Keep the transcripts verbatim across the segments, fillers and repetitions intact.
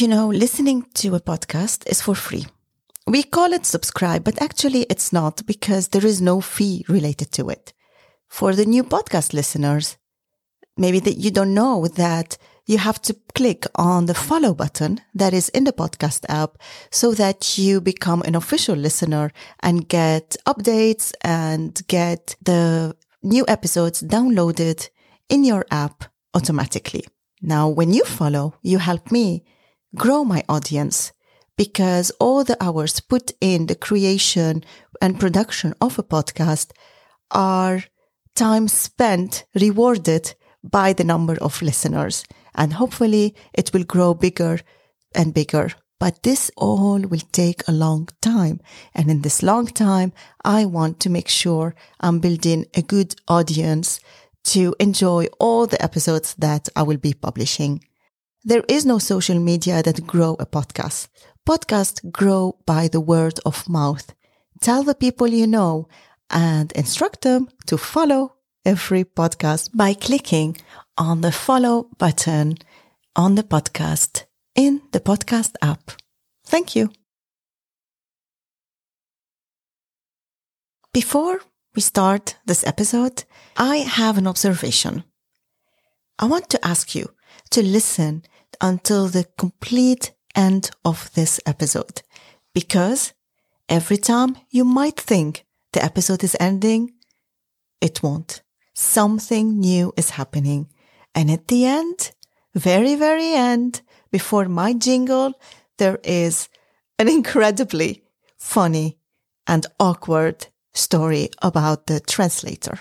You know, listening to a podcast is for free. We call it subscribe, but actually it's not because there is no fee related to it. For the new podcast listeners, maybe that you don't know that you have to click on the follow button that is in the podcast app so that you become an official listener and get updates and get the new episodes downloaded in your app automatically. Now, when you follow, you help me grow my audience because all the hours put in the creation and production of a podcast are time spent rewarded by the number of listeners. And hopefully it will grow bigger and bigger. But this all will take a long time. And in this long time, I want to make sure I'm building a good audience to enjoy all the episodes that I will be publishing. There is no social media that grow a podcast. Podcasts grow by the word of mouth. Tell the people you know and instruct them to follow every podcast by clicking on the follow button on the podcast in the podcast app. Thank you. Before we start this episode, I have an observation. I want to ask you to listen until the complete end of this episode, because every time you might think the episode is ending, it won't. Something new is happening. And at the end, very, very end, before my jingle, there is an incredibly funny and awkward story about the translator.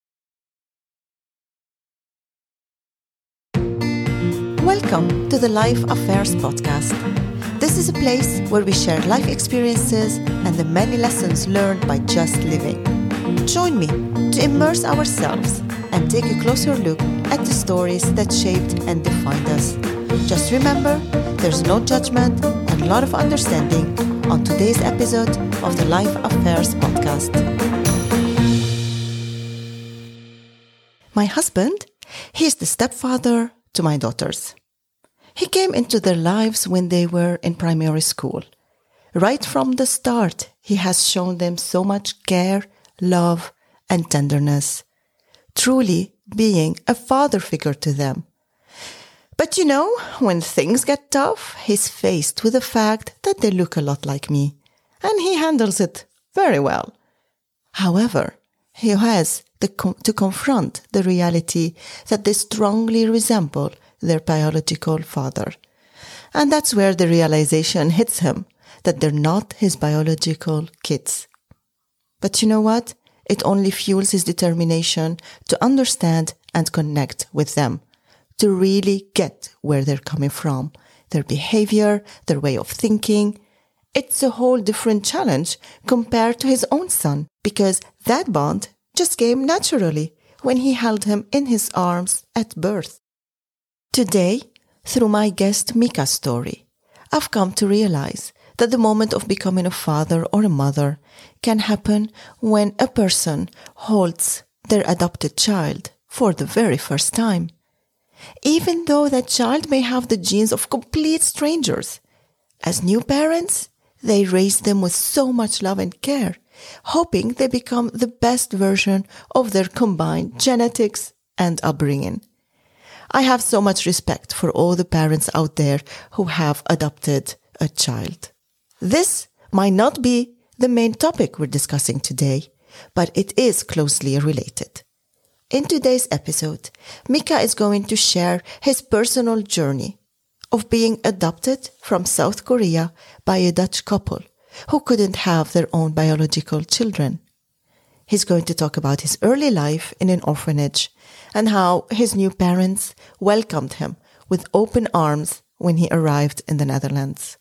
Welcome to the Life Affairs podcast. This is a place where we share life experiences and the many lessons learned by just living. Join me to immerse ourselves and take a closer look at the stories that shaped and defined us. Just remember, there's no judgment and a lot of understanding on today's episode of the Life Affairs podcast. My husband, he is the stepfather to my daughters. He came into their lives when they were in primary school. Right from the start, he has shown them so much care, love, and tenderness, truly being a father figure to them. But you know, when things get tough, he's faced with the fact that they look a lot like me, and he handles it very well. However, he has the com- to confront the reality that they strongly resemble their biological father. And that's where the realization hits him that they're not his biological kids. But you know what? It only fuels his determination to understand and connect with them, to really get where they're coming from, their behavior, their way of thinking. It's a whole different challenge compared to his own son, because that bond just came naturally when he held him in his arms at birth. Today, through my guest Mika's story, I've come to realize that the moment of becoming a father or a mother can happen when a person holds their adopted child for the very first time. Even though that child may have the genes of complete strangers, as new parents, they raise them with so much love and care, hoping they become the best version of their combined genetics and upbringing. I have so much respect for all the parents out there who have adopted a child. This might not be the main topic we're discussing today, but it is closely related. In today's episode, Mika is going to share his personal journey of being adopted from South Korea by a Dutch couple who couldn't have their own biological children. He's going to talk about his early life in an orphanage and how his new parents welcomed him with open arms when he arrived in the Netherlands.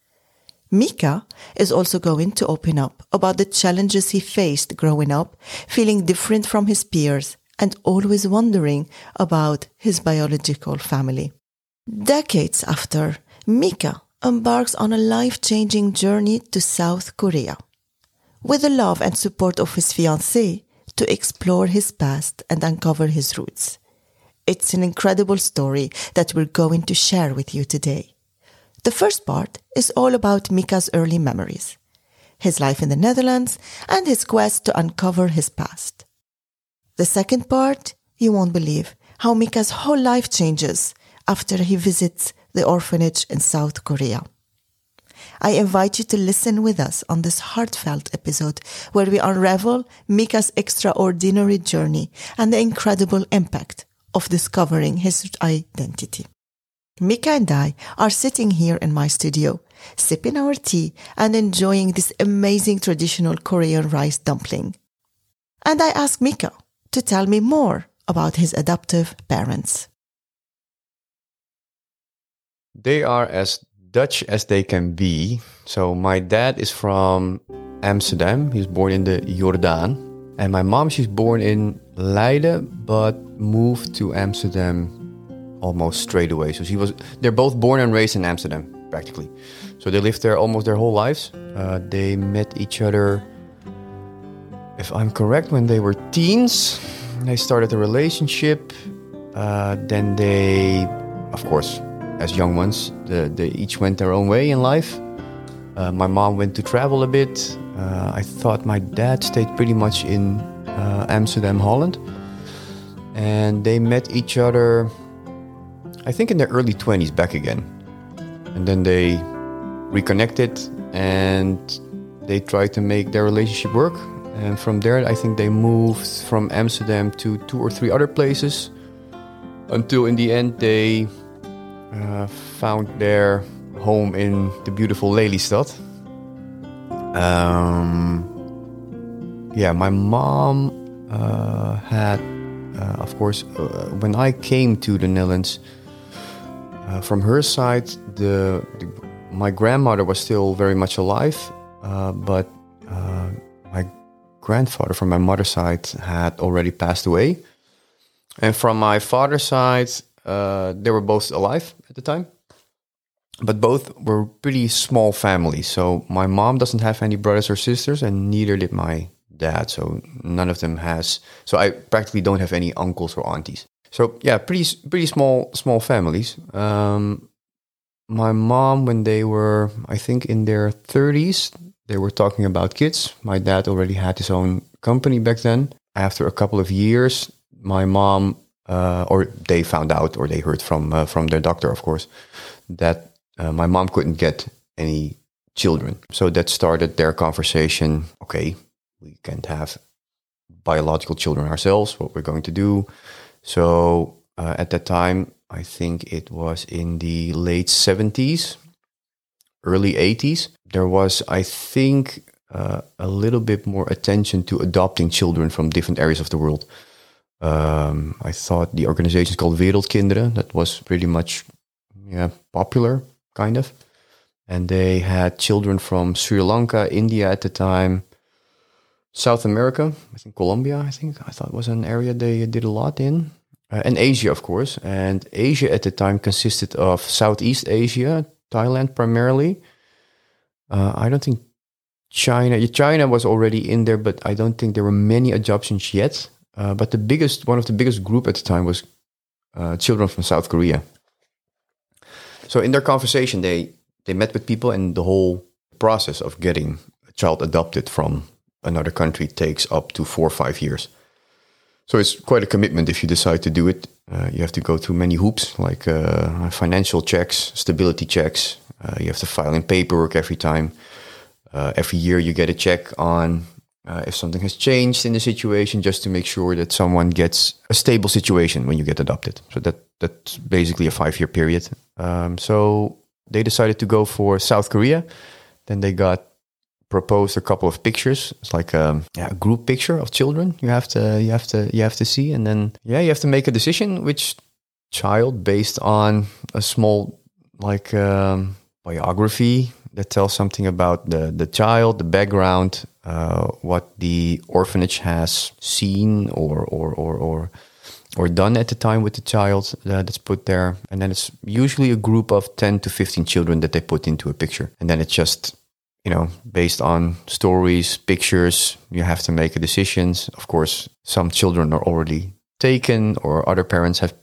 Mika is also going to open up about the challenges he faced growing up, feeling different from his peers and always wondering about his biological family. Decades after, Mika embarks on a life-changing journey to South Korea, with the love and support of his fiancée to explore his past and uncover his roots. It's an incredible story that we're going to share with you today. The first part is all about Mika's early memories, his life in the Netherlands, and his quest to uncover his past. The second part, you won't believe how Mika's whole life changes after he visits the orphanage in South Korea. I invite you to listen with us on this heartfelt episode where we unravel Mika's extraordinary journey and the incredible impact of discovering his identity. Mika and I are sitting here in my studio, sipping our tea and enjoying this amazing traditional Korean rice dumpling. And I asked Mika to tell me more about his adoptive parents. They are as Dutch as they can be. So my dad is from Amsterdam. He's born in the Jordaan. And my mom, she's born in Leiden, but moved to Amsterdam almost straight away. So she was, they're both born and raised in Amsterdam, practically. So they lived there almost their whole lives. Uh, they met each other, if I'm correct, when they were teens. They started a relationship. Uh, then they, of course, as young ones, the, they each went their own way in life. Uh, my mom went to travel a bit. Uh, I thought my dad stayed pretty much in uh, Amsterdam, Holland. And they met each other, I think, in their early twenties back again. And then they reconnected and they tried to make their relationship work. And from there, I think they moved from Amsterdam to two or three other places until in the end they uh, found their home in the beautiful Lelystad. Um, yeah, my mom uh, had, uh, of course, uh, when I came to the Netherlands, uh, from her side, the, the my grandmother was still very much alive, uh, but uh, my grandfather from my mother's side had already passed away. And from my father's side, uh, they were both alive at the time. But both were pretty small families. So my mom doesn't have any brothers or sisters, and neither did my dad. So none of them has. So I practically don't have any uncles or aunties. So yeah, pretty pretty small small families. Um, my mom, when they were, I think, in their thirties, they were talking about kids. My dad already had his own company back then. After a couple of years, my mom, uh, or they found out, or they heard from uh, from their doctor, of course, that uh, my mom couldn't get any children. So that started their conversation. Okay, we can't have biological children ourselves. What we're going to do? So uh, at that time, I think it was in the late seventies, early eighties. There was, I think, uh, a little bit more attention to adopting children from different areas of the world. Um, I thought the organization is called Wereldkinderen. That was pretty much yeah, popular, kind of. And they had children from Sri Lanka, India at the time, South America, I think Colombia, I think, I thought was an area they did a lot in. Uh, and Asia, of course. And Asia at the time consisted of Southeast Asia, Thailand primarily. Uh, I don't think China, China was already in there, but I don't think there were many adoptions yet. Uh, but the biggest, one of the biggest group at the time was uh, children from South Korea. So in their conversation, they, they met with people, and the whole process of getting a child adopted from another country takes up to four or five years. So it's quite a commitment if you decide to do it. Uh, you have to go through many hoops, like uh, financial checks, stability checks. Uh, you have to file in paperwork every time. Uh, every year you get a check on uh, if something has changed in the situation, just to make sure that someone gets a stable situation when you get adopted. So that that's basically a five-year period. Um, so they decided to go for South Korea. Then they got proposed a couple of pictures. It's like a, yeah, a group picture of children you have to you have to you have to see, and then yeah you have to make a decision which child based on a small like um, biography that tells something about the the child, the background, uh, what the orphanage has seen or or or or or done at the time with the child uh, that's put there, and then it's usually a group of ten to fifteen children that they put into a picture, and then it's just, you know, based on stories, pictures, you have to make a decision. Of course, some children are already taken, or other parents have picked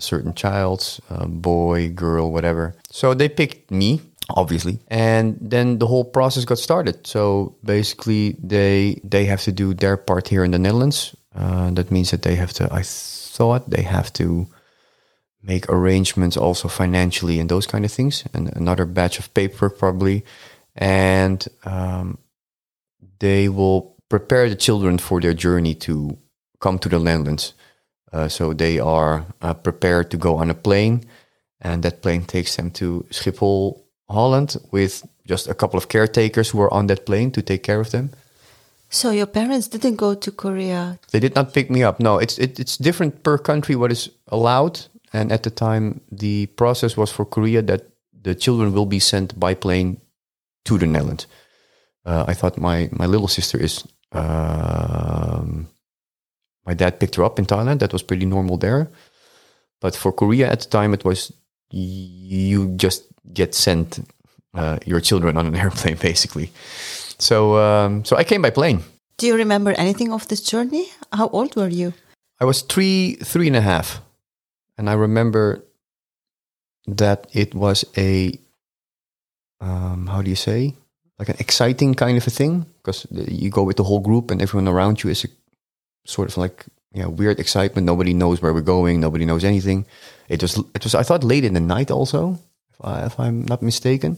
certain child, uh, boy, girl, whatever. So they picked me, obviously, and then the whole process got started. So basically, they they have to do their part here in the Netherlands. Uh, that means that they have to. I thought they have to make arrangements also financially and those kind of things, and another batch of paperwork probably, and um, they will prepare the children for their journey to come to the Netherlands. Uh, so they are uh, prepared to go on a plane, and that plane takes them to Schiphol, Holland, with just a couple of caretakers who are on that plane to take care of them. So your parents didn't go to Korea? They did not pick me up. No, it's it, it's different per country what is allowed. And at the time, the process was for Korea that the children will be sent by plane to the Netherlands. Uh, I thought my, my little sister is... Um, my dad picked her up in Thailand. That was pretty normal there. But for Korea at the time, it was you just get sent uh, your children on an airplane, basically. So um, so I came by plane. Do you remember anything of this journey? How old were you? I was three, three and a half. And I remember that it was a, um, how do you say? Like an exciting kind of a thing. Because you go with the whole group and everyone around you is a sort of like, yeah, weird excitement. Nobody knows where we're going. Nobody knows anything. It was, it was. I thought late in the night also, if, I, if I'm not mistaken.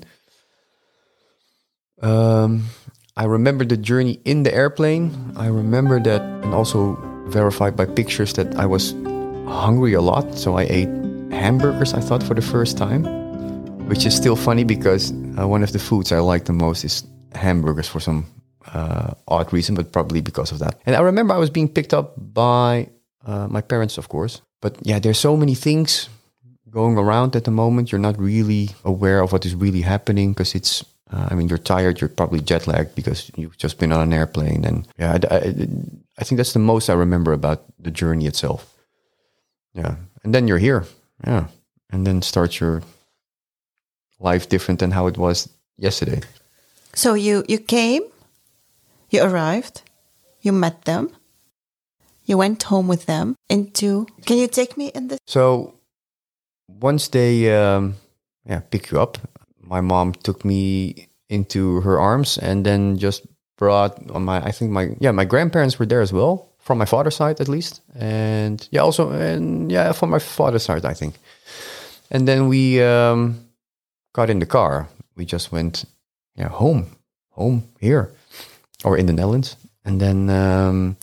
Um, I remember the journey in the airplane. I remember that, and also verified by pictures, that I was hungry a lot. So I ate hamburgers, I thought, for the first time, which is still funny because uh, one of the foods I like the most is hamburgers for some Uh, odd reason, but probably because of that. And I remember I was being picked up by uh, my parents, of course. But yeah, there's so many things going around at the moment. You're not really aware of what is really happening because it's, uh, I mean, you're tired. You're probably jet lagged because you've just been on an airplane. And yeah, I, I, I think that's the most I remember about the journey itself. Yeah. And then you're here. Yeah. And then starts your life different than how it was yesterday. So you, you came. You arrived, you met them, you went home with them into... Can you take me in this? So once they um, yeah, pick you up, my mom took me into her arms and then just brought on my, I think my, yeah, my grandparents were there as well, from my father's side at least. And yeah, also, and yeah, from my father's side, I think. And then we um, got in the car. We just went, yeah, home, home here. Or in the Netherlands. And then um,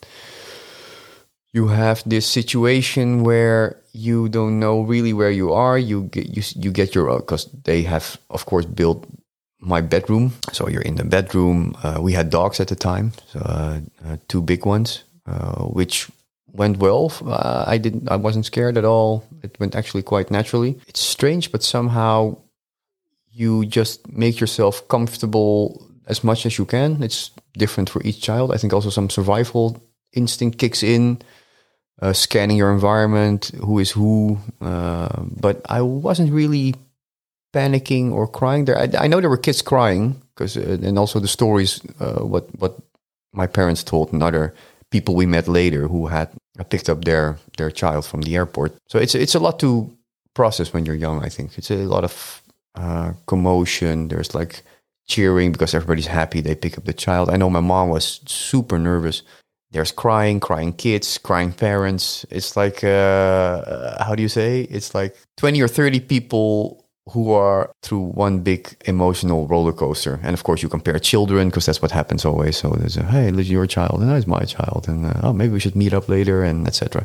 you have this situation where you don't know really where you are. You get you, you get your, because they have, of course, built my bedroom. So you're in the bedroom. Uh, we had dogs at the time, so uh, uh, two big ones, uh, which went well. Uh, I didn't. I wasn't scared at all. It went actually quite naturally. It's strange, but somehow you just make yourself comfortable as much as you can. It's different for each child. I think also some survival instinct kicks in, uh, scanning your environment, who is who. Uh, but I wasn't really panicking or crying there. I, I know there were kids crying, because uh, and also the stories, uh, what what my parents told and other people we met later who had picked up their their child from the airport. So it's it's a lot to process when you're young. I think it's a lot of uh, commotion. There's like cheering because everybody's happy they pick up the child. I know my mom was super nervous. There's crying, crying kids, crying parents. It's like, uh, how do you say? It's like twenty or thirty people who are through one big emotional roller coaster. And of course, you compare children because that's what happens always. So there's a, hey, this is your child, and that's my child, and uh, oh, maybe we should meet up later, and et cetera.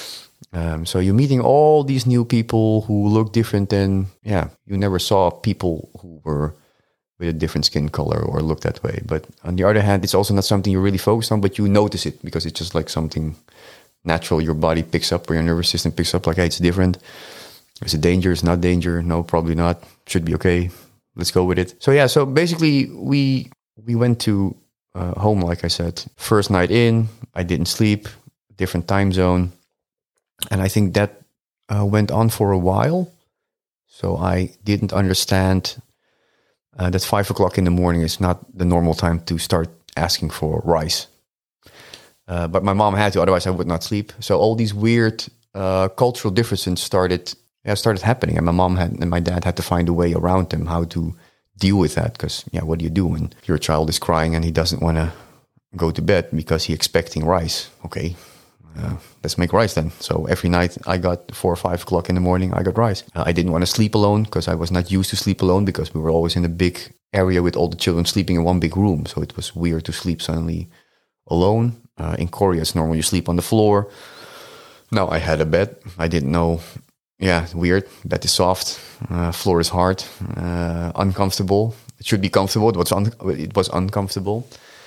Um, so you're meeting all these new people who look different than, yeah, you never saw people who were with a different skin color or look that way. But on the other hand, it's also not something you really focus on, but you notice it because it's just like something natural your body picks up, or your nervous system picks up, like, hey, it's different. Is it danger? Is it not danger? No, probably not. Should be okay. Let's go with it. So yeah, so basically we we went to uh, home, like I said. First night in, I didn't sleep, different time zone. And I think that uh, went on for a while. So I didn't understand Uh, that five o'clock in the morning is not the normal time to start asking for rice. Uh, but my mom had to, otherwise I would not sleep. So all these weird uh, cultural differences started yeah, started happening. And my mom had and my dad had to find a way around them, how to deal with that. Because, yeah, what do you do when your child is crying and he doesn't want to go to bed because he's expecting rice? Okay, uh, let's make rice then. So every night I got four or five o'clock in the morning, I got rice. Uh, I didn't want to sleep alone because I was not used to sleep alone because we were always in a big area with all the children sleeping in one big room. So it was weird to sleep suddenly alone. Uh, in Korea, it's normal you sleep on the floor. Now I had a bed. I didn't know. Yeah, weird. Bed is soft. Uh, floor is hard. Uh, uncomfortable. It should be comfortable. It was, un- it was uncomfortable.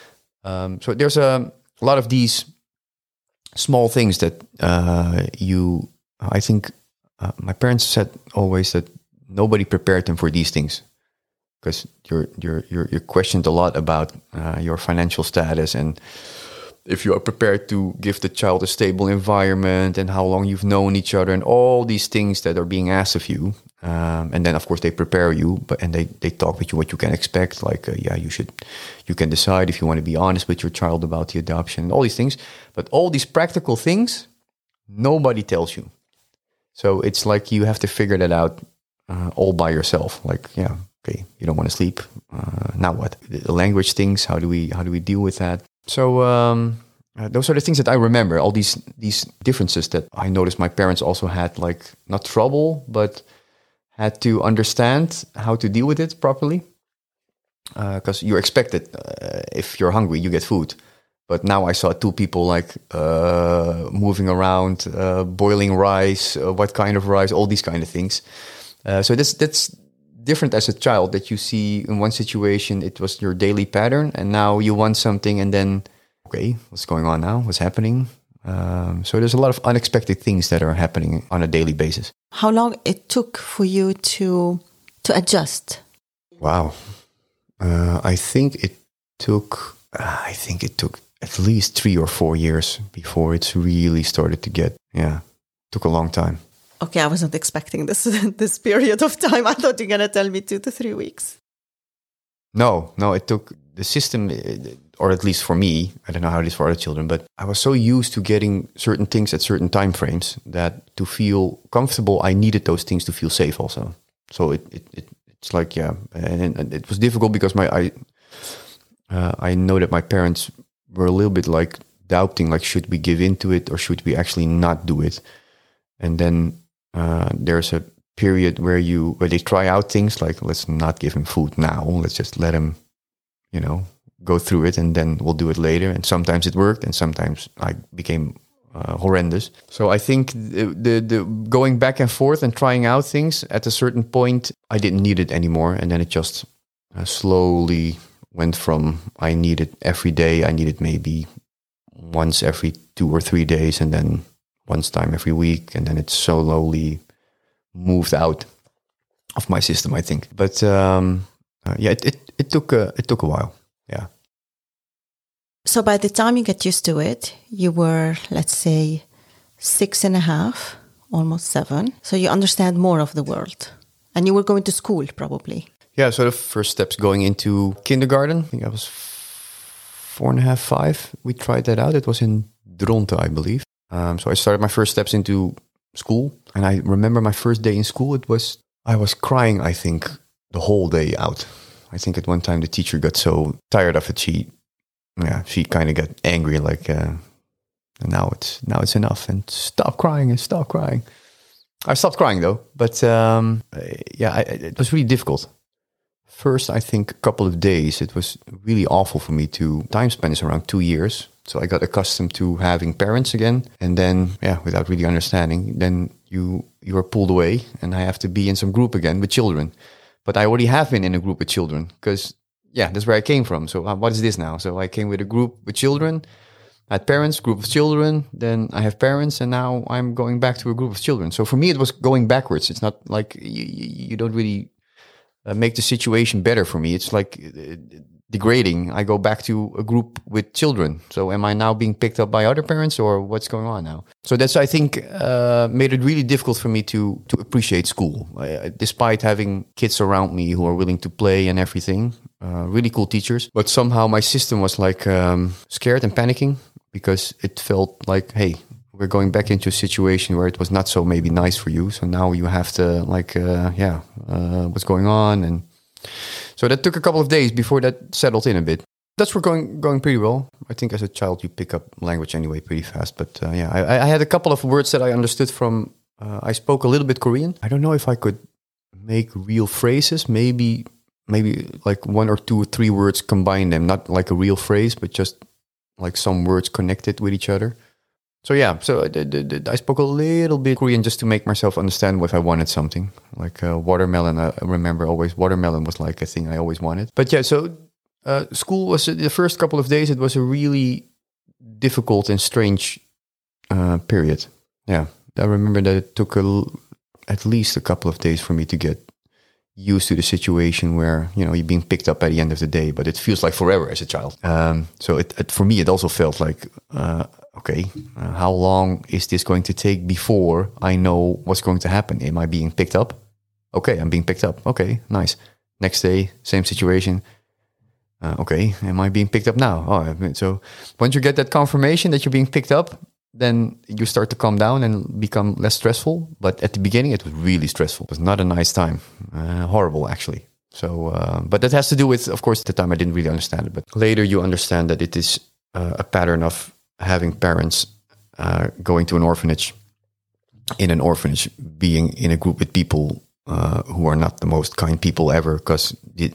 Um, so there's a, a lot of these small things that uh, you, I think, uh, my parents said always that nobody prepared them for these things, because you're you're you're, you're questioned a lot about uh, your financial status, and if you are prepared to give the child a stable environment and how long you've known each other and all these things that are being asked of you. Um, and then, of course, they prepare you, but and they, they talk with you what you can expect. Like, uh, yeah, you should, you can decide if you want to be honest with your child about the adoption and all these things. But all these practical things, nobody tells you. So it's like you have to figure that out uh, all by yourself. Like, yeah, okay, you don't want to sleep. Uh, now what? The language things. How do we how do we deal with that? So um, uh, those are the things that I remember. All these these differences that I noticed my parents also had, like, not trouble, but had to understand how to deal with it properly. Because uh, you're expected, uh, if you're hungry, you get food. But now I saw two people like uh, moving around, uh, boiling rice, uh, what kind of rice, all these kind of things. Uh, so that's that's different as a child, that you see in one situation it was your daily pattern, and now you want something, and then, okay, what's going on now? What's happening? Um, so there's a lot of unexpected things that are happening on a daily basis. How long it took for you to to adjust? Wow, uh, I think it took. Uh, I think it took at least three or four years before it's really started to get. Yeah, took a long time. Okay, I wasn't expecting this this period of time. I thought you were going to tell me two to three weeks. No, no, it took the system, or at least for me, I don't know how it is for other children, but I was so used to getting certain things at certain time frames that to feel comfortable, I needed those things to feel safe also. So it, it, it it's like, yeah, and, and it was difficult because my I uh, I know that my parents were a little bit like doubting, like, should we give into it or should we actually not do it? And then Uh, there's a period where you where they try out things like, let's not give him food now. Let's just let him, you know, go through it, and then we'll do it later. And sometimes it worked, and sometimes I became uh, horrendous. So I think the, the the going back and forth and trying out things, at a certain point, I didn't need it anymore, and then it just uh, slowly went from I need it every day. I need it maybe once every two or three days, and then once time every week, and then it slowly moved out of my system, I think. But um, uh, yeah, it, it it took a, it took a while. Yeah. So by the time you get used to it, you were, let's say, six and a half, almost seven. So you understand more of the world, and you were going to school probably. Yeah. So the first steps going into kindergarten, I think I was four and a half, five. We tried that out. It was in Dronten, I believe. Um, so I started my first steps into school, and I remember my first day in school. It was I was crying, I think, the whole day out. I think at one time the teacher got so tired of it, she, yeah, she kind of got angry, like, uh, now it's now it's enough, and stop crying and stop crying. I stopped crying though, but um, yeah, I, it was really difficult. First, I think a couple of days, it was really awful for me. To time span is around two years. So I got accustomed to having parents again. And then, yeah, without really understanding, then you you are pulled away, and I have to be in some group again with children. But I already have been in a group with children because, yeah, that's where I came from. So uh, what is this now? So I came with a group with children. I had parents, group of children. Then I have parents, and now I'm going back to a group of children. So for me, it was going backwards. It's not like you, you don't really uh, make the situation better for me. It's like Uh, degrading. I go back to a group with children. So am I now being picked up by other parents, or what's going on now? So that's, I think, uh, made it really difficult for me to to appreciate school. Uh, despite having kids around me who are willing to play and everything, uh, really cool teachers. But somehow my system was like um, scared and panicking, because it felt like, hey, we're we're going back into a situation where it was not so maybe nice for you. So now you have to like, uh, yeah, uh, what's going on? And so that took a couple of days before that settled in a bit. That's we're going going pretty well. I think as a child you pick up language anyway pretty fast. But uh, yeah, I, I had a couple of words that I understood from. Uh, I spoke a little bit Korean. I don't know if I could make real phrases. Maybe maybe like one or two or three words, combine them, not like a real phrase, but just like some words connected with each other. So yeah, so I, I spoke a little bit Korean just to make myself understand if I wanted something. Like uh, watermelon, I remember always watermelon was like a thing I always wanted. But yeah, so. Uh, school was the first couple of days. It was a really difficult and strange uh, period. Yeah, I remember that it took a, at least a couple of days for me to get used to the situation where you know you're being picked up at the end of the day, but it feels like forever as a child. Um, so it, it for me, it also felt like uh, okay, uh, how long is this going to take before I know what's going to happen? Am I being picked up? Okay, I'm being picked up. Okay, nice. Next day, same situation. Uh, okay, am I being picked up now? Oh, so once you get that confirmation that you're being picked up, then you start to calm down and become less stressful. But at the beginning, it was really stressful. It was not a nice time. Uh, horrible, actually. So, uh, but that has to do with, of course, at the time I didn't really understand it. But later you understand that it is uh, a pattern of having parents uh, going to an orphanage, in an orphanage, being in a group with people Uh, who are not the most kind people ever, because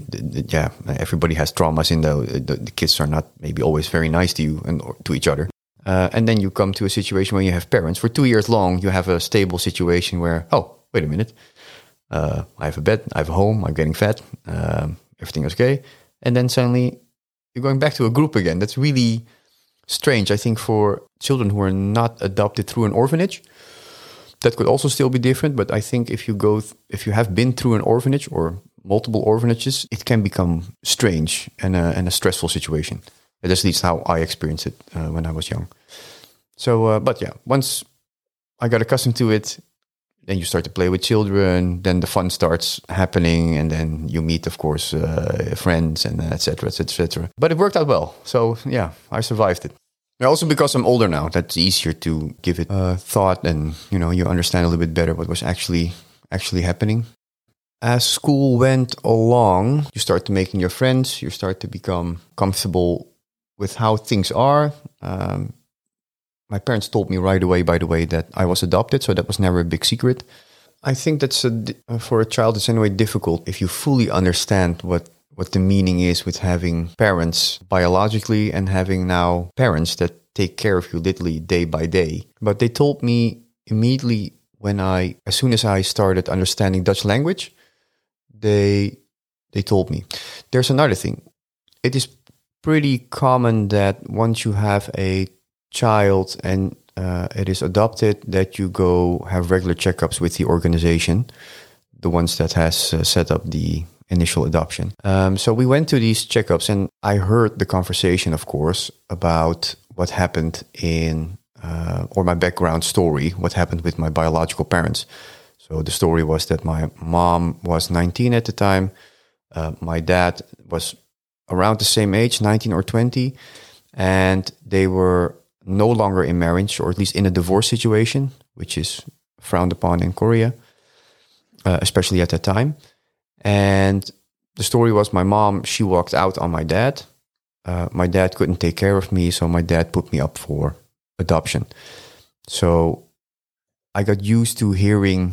yeah, everybody has traumas in the, the the kids are not maybe always very nice to you and or to each other. Uh, and then you come to a situation where you have parents for two years long. You have a stable situation where oh wait a minute, uh, I have a bed, I have a home, I'm getting fed, um, everything is okay, and then suddenly you're going back to a group again. That's really strange. I think for children who are not adopted through an orphanage. That could also still be different, but I think if you go, th- if you have been through an orphanage or multiple orphanages, it can become strange and a, and a stressful situation. That's at least how I experienced it uh, when I was young. So, uh, but yeah, once I got accustomed to it, then you start to play with children, then the fun starts happening, and then you meet, of course, uh, friends and et cetera, et cetera, et cetera. But it worked out well. So yeah, I survived it. Also because I'm older now, that's easier to give it uh, thought and, you know, you understand a little bit better what was actually actually happening. As school went along, you start to making your friends, you start to become comfortable with how things are. Um, my parents told me right away, by the way, that I was adopted, so that was never a big secret. I think that's, a, for a child, it's anyway difficult if you fully understand what what the meaning is with having parents biologically and having now parents that take care of you literally day by day. But they told me immediately when I, as soon as I started understanding Dutch language, they they told me. There's another thing. It is pretty common that once you have a child and uh, it is adopted, that you go have regular checkups with the organization, the ones that has uh, set up the initial adoption. Um, so we went to these checkups and I heard the conversation, of course, about what happened in, uh, or my background story, what happened with my biological parents. So the story was that my mom was nineteen at the time. Uh, my dad was around the same age, nineteen or twenty. And they were no longer in marriage, or at least in a divorce situation, which is frowned upon in Korea, uh, especially at that time. And the story was my mom, she walked out on my dad. Uh, my dad couldn't take care of me, so my dad put me up for adoption. So I got used to hearing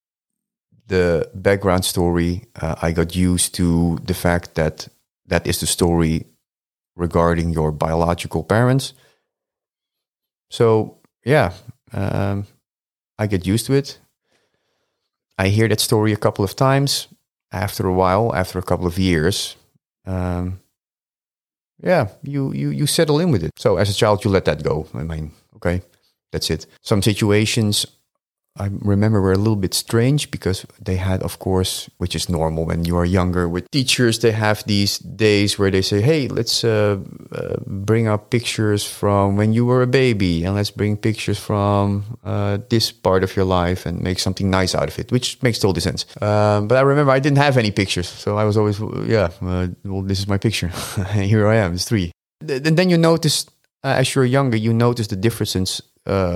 the background story. Uh, I got used to the fact that that is the story regarding your biological parents. So yeah, um, I get used to it. I hear that story a couple of times. After a while, after a couple of years, um, yeah, you, you you settle in with it. So as a child, you let that go. I mean, okay, that's it. Some situations I remember were a little bit strange because they had, of course, which is normal when you are younger, with teachers, they have these days where they say, hey, let's uh, uh, bring up pictures from when you were a baby and let's bring pictures from uh, this part of your life and make something nice out of it, which makes total sense. Um, but I remember I didn't have any pictures. So I was always, yeah, uh, well, this is my picture. Here I am, it's three. And then you notice, uh, as you're younger, you notice the differences uh,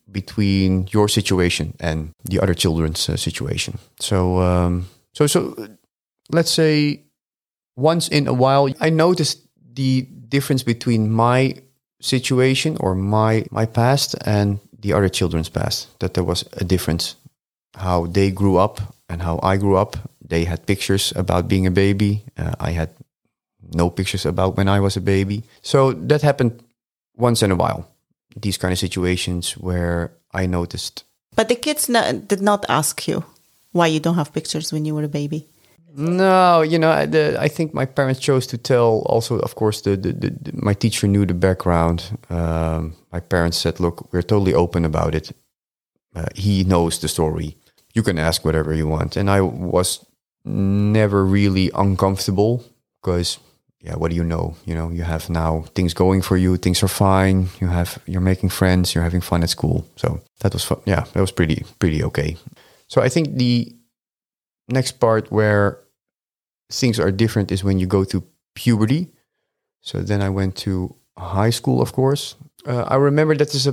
between your situation and the other children's uh, situation. So, um, so, so let's say once in a while, I noticed the difference between my situation or my my past and the other children's past. That there was a difference, how they grew up and how I grew up. They had pictures about being a baby. Uh, I had no pictures about when I was a baby. So that happened once in a while. These kind of situations where I noticed. But the kids no, did not ask you why you don't have pictures when you were a baby. No, you know, the, I think my parents chose to tell. Also, of course, the, the, the, the my teacher knew the background. Um, my parents said, "Look, we're totally open about it. Uh, he knows the story. You can ask whatever you want." And I was never really uncomfortable because, yeah, what do you know? You know, you have now things going for you. Things are fine. You have you're making friends. You're having fun at school. So that was fun. Yeah, that was pretty pretty okay. So I think the next part where things are different is when you go to puberty. So then I went to high school, of course. Uh, I remember that there's a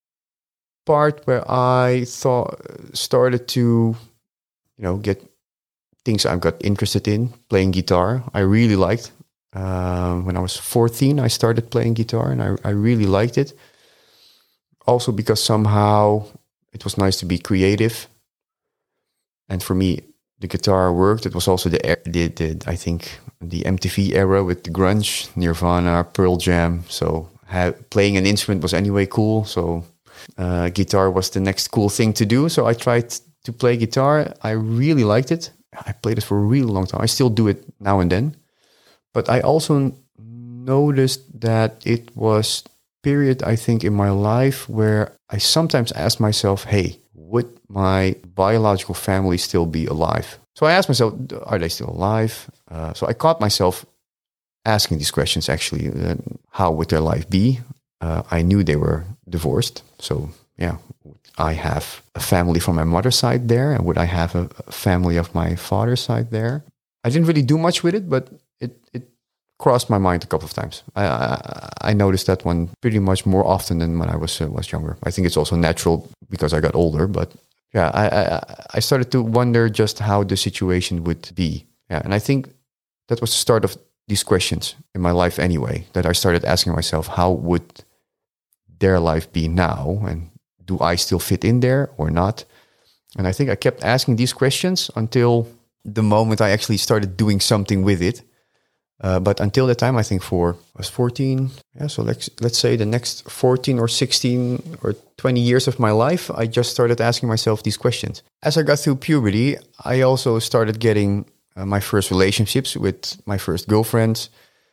part where I thought started to, you know, get things I got interested in, playing guitar. I really liked. Um, when I was fourteen, I started playing guitar and I, I really liked it. Also because somehow it was nice to be creative. And for me, the guitar worked. It was also the, the, the I think, the M T V era with the grunge, Nirvana, Pearl Jam. So ha- playing an instrument was anyway cool. So uh, guitar was the next cool thing to do. So I tried to play guitar. I really liked it. I played it for a really long time. I still do it now and then. But I also noticed that it was a period, I think, in my life where I sometimes asked myself, hey, would my biological family still be alive? So I asked myself, are they still alive? Uh, so I caught myself asking these questions, actually. Uh, how would their life be? Uh, I knew they were divorced. So, yeah, would I have a family from my mother's side there? And would I have a, a family of my father's side there? I didn't really do much with it, but it, it crossed my mind a couple of times. I, I, I noticed that one pretty much more often than when I was uh, was younger. I think it's also natural because I got older, but yeah, I, I I started to wonder just how the situation would be. Yeah, and I think that was the start of these questions in my life anyway, that I started asking myself, how would their life be now? And do I still fit in there or not? And I think I kept asking these questions until the moment I actually started doing something with it. Uh, but until that time, I think for I was fourteen, yeah. So let's let's say the next fourteen or sixteen or twenty years of my life, I just started asking myself these questions. As I got through puberty, I also started getting uh, my first relationships with my first girlfriends.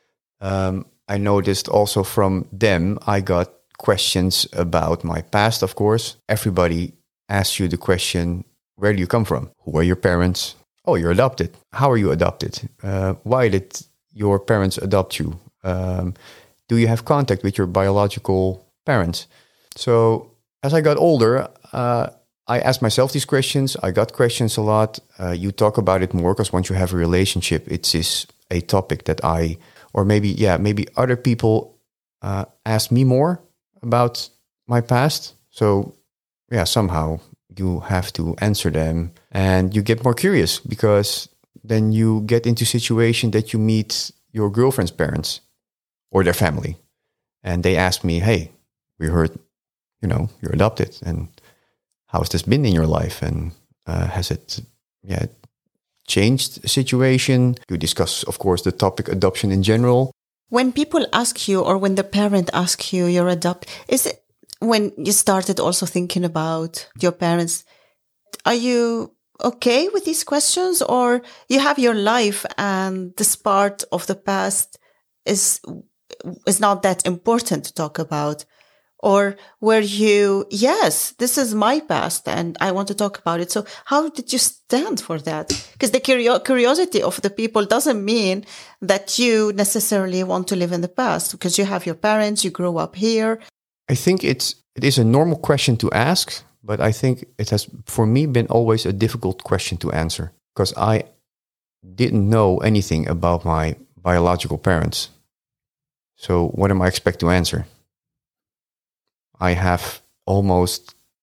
Um, I noticed also from them, I got questions about my past. Of course, everybody asks you the question: where do you come from? Who are your parents? Oh, you're adopted. How are you adopted? Uh, why did your parents adopt you? Um, do you have contact with your biological parents? So as I got older, uh, I asked myself these questions. I got questions a lot. Uh, you talk about it more because once you have a relationship, it is a topic that I, or maybe, yeah, maybe other people uh, ask me more about my past. So yeah, somehow you have to answer them and you get more curious because then you get into a situation that you meet your girlfriend's parents or their family. And they ask me, hey, we heard, you know, you're adopted. And how has this been in your life? And uh, has it yeah, changed the situation? You discuss, of course, the topic adoption in general. When people ask you or when the parent asks you you're adopted, is it when you started also thinking about your parents, are you okay with these questions, or you have your life and this part of the past is is not that important to talk about? Or were you, yes, this is my past and I want to talk about it. So how did you stand for that? Because the curio- curiosity of the people doesn't mean that you necessarily want to live in the past, because you have your parents, you grew up here. I think it's it is a normal question to ask, but I think it has, for me, been always a difficult question to answer because I didn't know anything about my biological parents. So what am I expected to answer? I have almost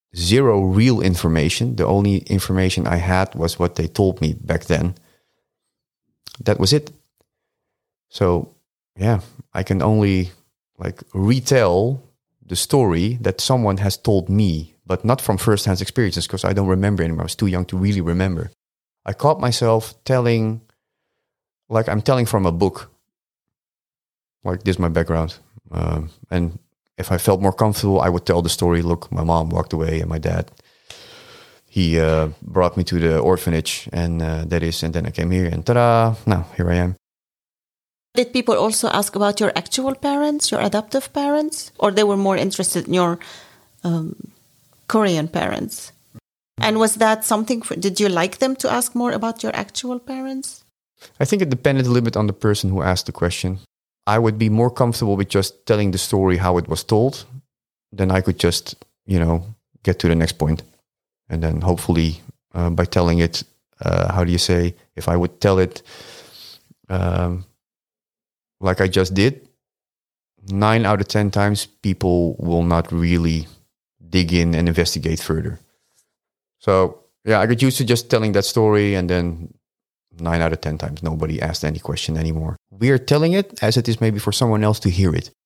zero real information. The only information I had was what they told me back then. That was it. So, yeah, I can only like retell the story that someone has told me, but not from first-hand experiences, because I don't remember anymore. I was too young to really remember. I caught myself telling, like I'm telling from a book. Like, this is my background. Um, and if I felt more comfortable, I would tell the story. Look, my mom walked away and my dad, he uh, brought me to the orphanage, and uh, that is, and then I came here and ta-da, now here I am. Did people also ask about your actual parents, your adoptive parents, or they were more interested in your um, Korean parents? And was that something, for, did you like them to ask more about your actual parents? I think it depended a little bit on the person who asked the question. I would be more comfortable with just telling the story how it was told, then I could just, you know, get to the next point. And then hopefully uh, by telling it, uh, how do you say, if I would tell it um, like I just did, nine out of ten times people will not really dig in and investigate further. So yeah, I got used to just telling that story, and then nine out of ten times nobody asked any question anymore. We're telling it as it is maybe for someone else to hear it.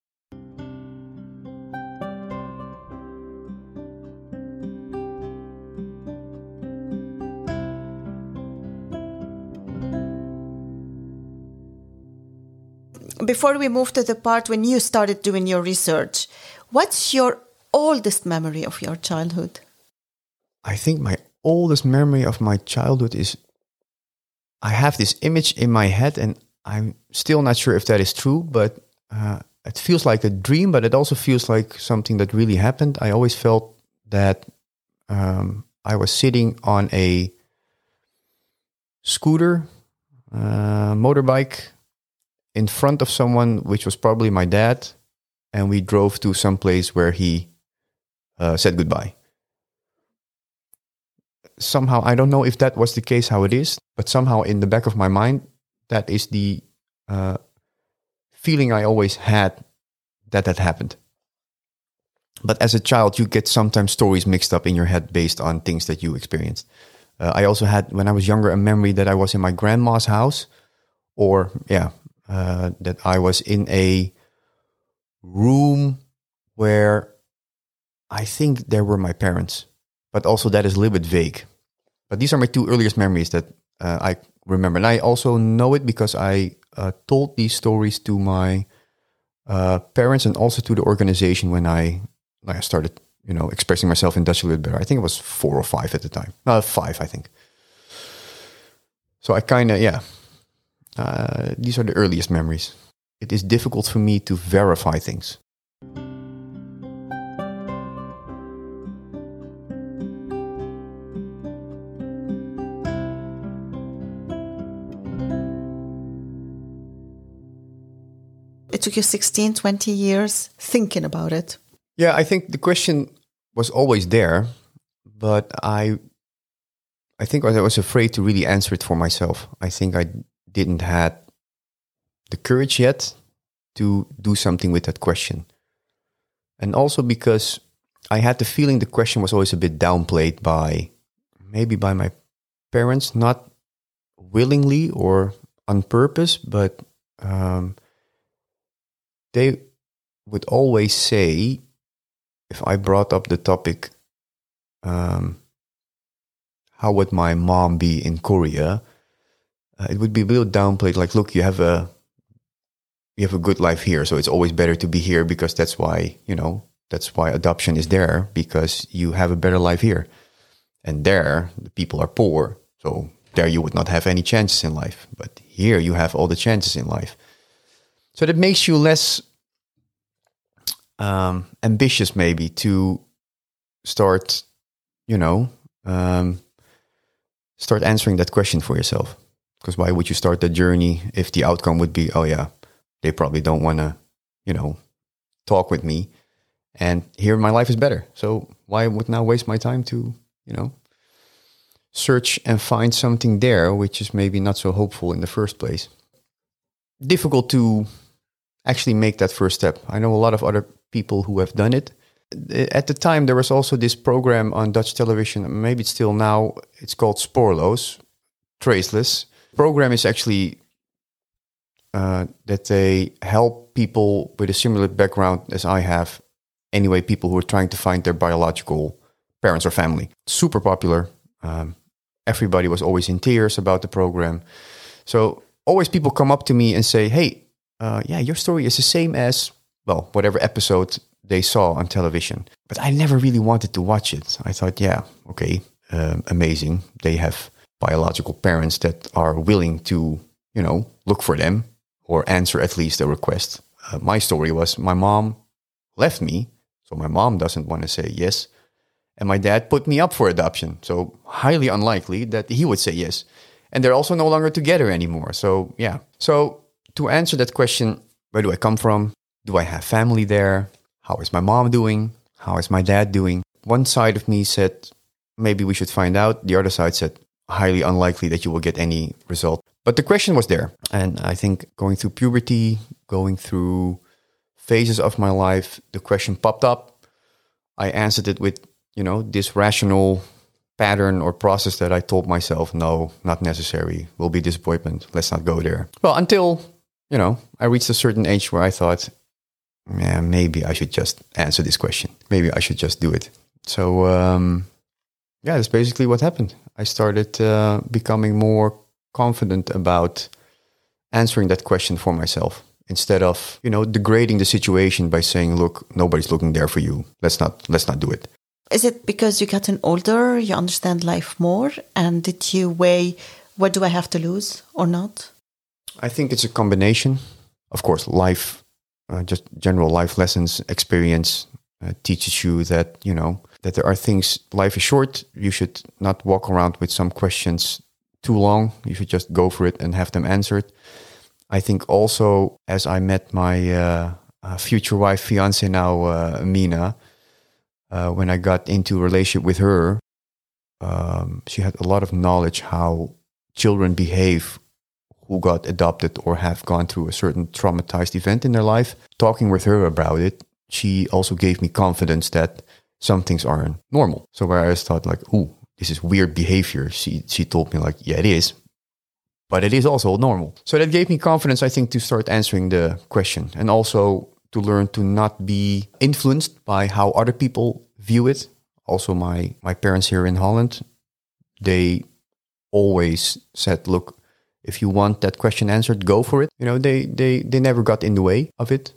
Before we move to the part when you started doing your research, what's your oldest memory of your childhood? I think my oldest memory of my childhood is, I have this image in my head, and I'm still not sure if that is true, but uh, it feels like a dream, but it also feels like something that really happened. I always felt that um, I was sitting on a scooter, uh, motorbike, in front of someone, which was probably my dad, and we drove to some place where he uh, said goodbye. Somehow, I don't know if that was the case, how it is, but somehow in the back of my mind, that is the uh, feeling I always had that that happened. But as a child, you get sometimes stories mixed up in your head based on things that you experienced. Uh, I also had, when I was younger, a memory that I was in my grandma's house, or yeah, uh, that I was in a room where I think there were my parents, but also that is a little bit vague. But these are my two earliest memories that uh, I remember. And I also know it because I uh, told these stories to my uh, parents and also to the organization when I, like, I started, you know, expressing myself in Dutch a little bit better. I think it was four or five at the time. Uh, five, I think. So I kind of, yeah. Uh, these are the earliest memories. It is difficult for me to verify things. It took you sixteen, twenty years thinking about it. Yeah, I think the question was always there, but I I think I was afraid to really answer it for myself. I think I didn't have the courage yet to do something with that question. And also because I had the feeling the question was always a bit downplayed by, maybe by my parents, not willingly or on purpose, but um, they would always say, if I brought up the topic, um, how would my mom be in Korea? Uh, it would be a little downplayed, like, look, you have a you have a good life here, so it's always better to be here because that's why, you know, that's why adoption is there, because you have a better life here. And there, the people are poor, so there you would not have any chances in life. But here you have all the chances in life. So that makes you less um, ambitious, maybe, to start, you know, um, start answering that question for yourself. Because why would you start the journey if the outcome would be, oh yeah, they probably don't want to, you know, talk with me. And here my life is better. So why would now waste my time to, you know, search and find something there, which is maybe not so hopeful in the first place. Difficult to actually make that first step. I know a lot of other people who have done it. at the time, there was also this program on Dutch television, maybe it's still now, it's called Spoorloos, Traceless. The program is actually uh, that they help people with a similar background as I have, anyway, people who are trying to find their biological parents or family. Super popular. Um, everybody was always in tears about the program. So always people come up to me and say, hey, uh, yeah, your story is the same as, well, whatever episode they saw on television. But I never really wanted to watch it. I thought, yeah, okay, um, amazing. They have biological parents that are willing to, you know, look for them or answer at least a request. Uh, my story was my mom left me, so my mom doesn't want to say yes. And my dad put me up for adoption. So highly unlikely that he would say yes. And they're also no longer together anymore. So yeah. So to answer that question, where do I come from? Do I have family there? How is my mom doing? How is my dad doing? One side of me said, maybe we should find out. The other side said, highly unlikely that you will get any result. But the question was there. And I think going through puberty, going through phases of my life, the question popped up. I answered it with, you know, this rational pattern or process that I told myself, no, not necessary, will be disappointment, let's not go there. Well, until, you know, I reached a certain age where I thought, yeah, maybe I should just answer this question. Maybe I should just do it. So, um, yeah, that's basically what happened. I started uh, becoming more confident about answering that question for myself, instead of, you know, degrading the situation by saying, look, nobody's looking there for you. Let's not, let's not do it. Is it because you gotten older, you understand life more, and did you weigh, what do I have to lose or not? I think it's a combination. Of course, life, uh, just general life lessons, experience uh, teaches you that, you know, that there are things, life is short. You should not walk around with some questions too long. You should just go for it and have them answered. I think also, as I met my uh, uh, future wife, fiance now, uh, Mina, Uh, when I got into a relationship with her, um, she had a lot of knowledge how children behave who got adopted or have gone through a certain traumatized event in their life. Talking with her about it, she also gave me confidence that some things aren't normal. So where I thought like, ooh, this is weird behavior, she she told me like, yeah, it is, but it is also normal. So that gave me confidence, I think, to start answering the question, and also to learn to not be influenced by how other people view it. Also, my, my parents here in Holland, they always said, look, if you want that question answered, go for it. You know, they, they, they never got in the way of it.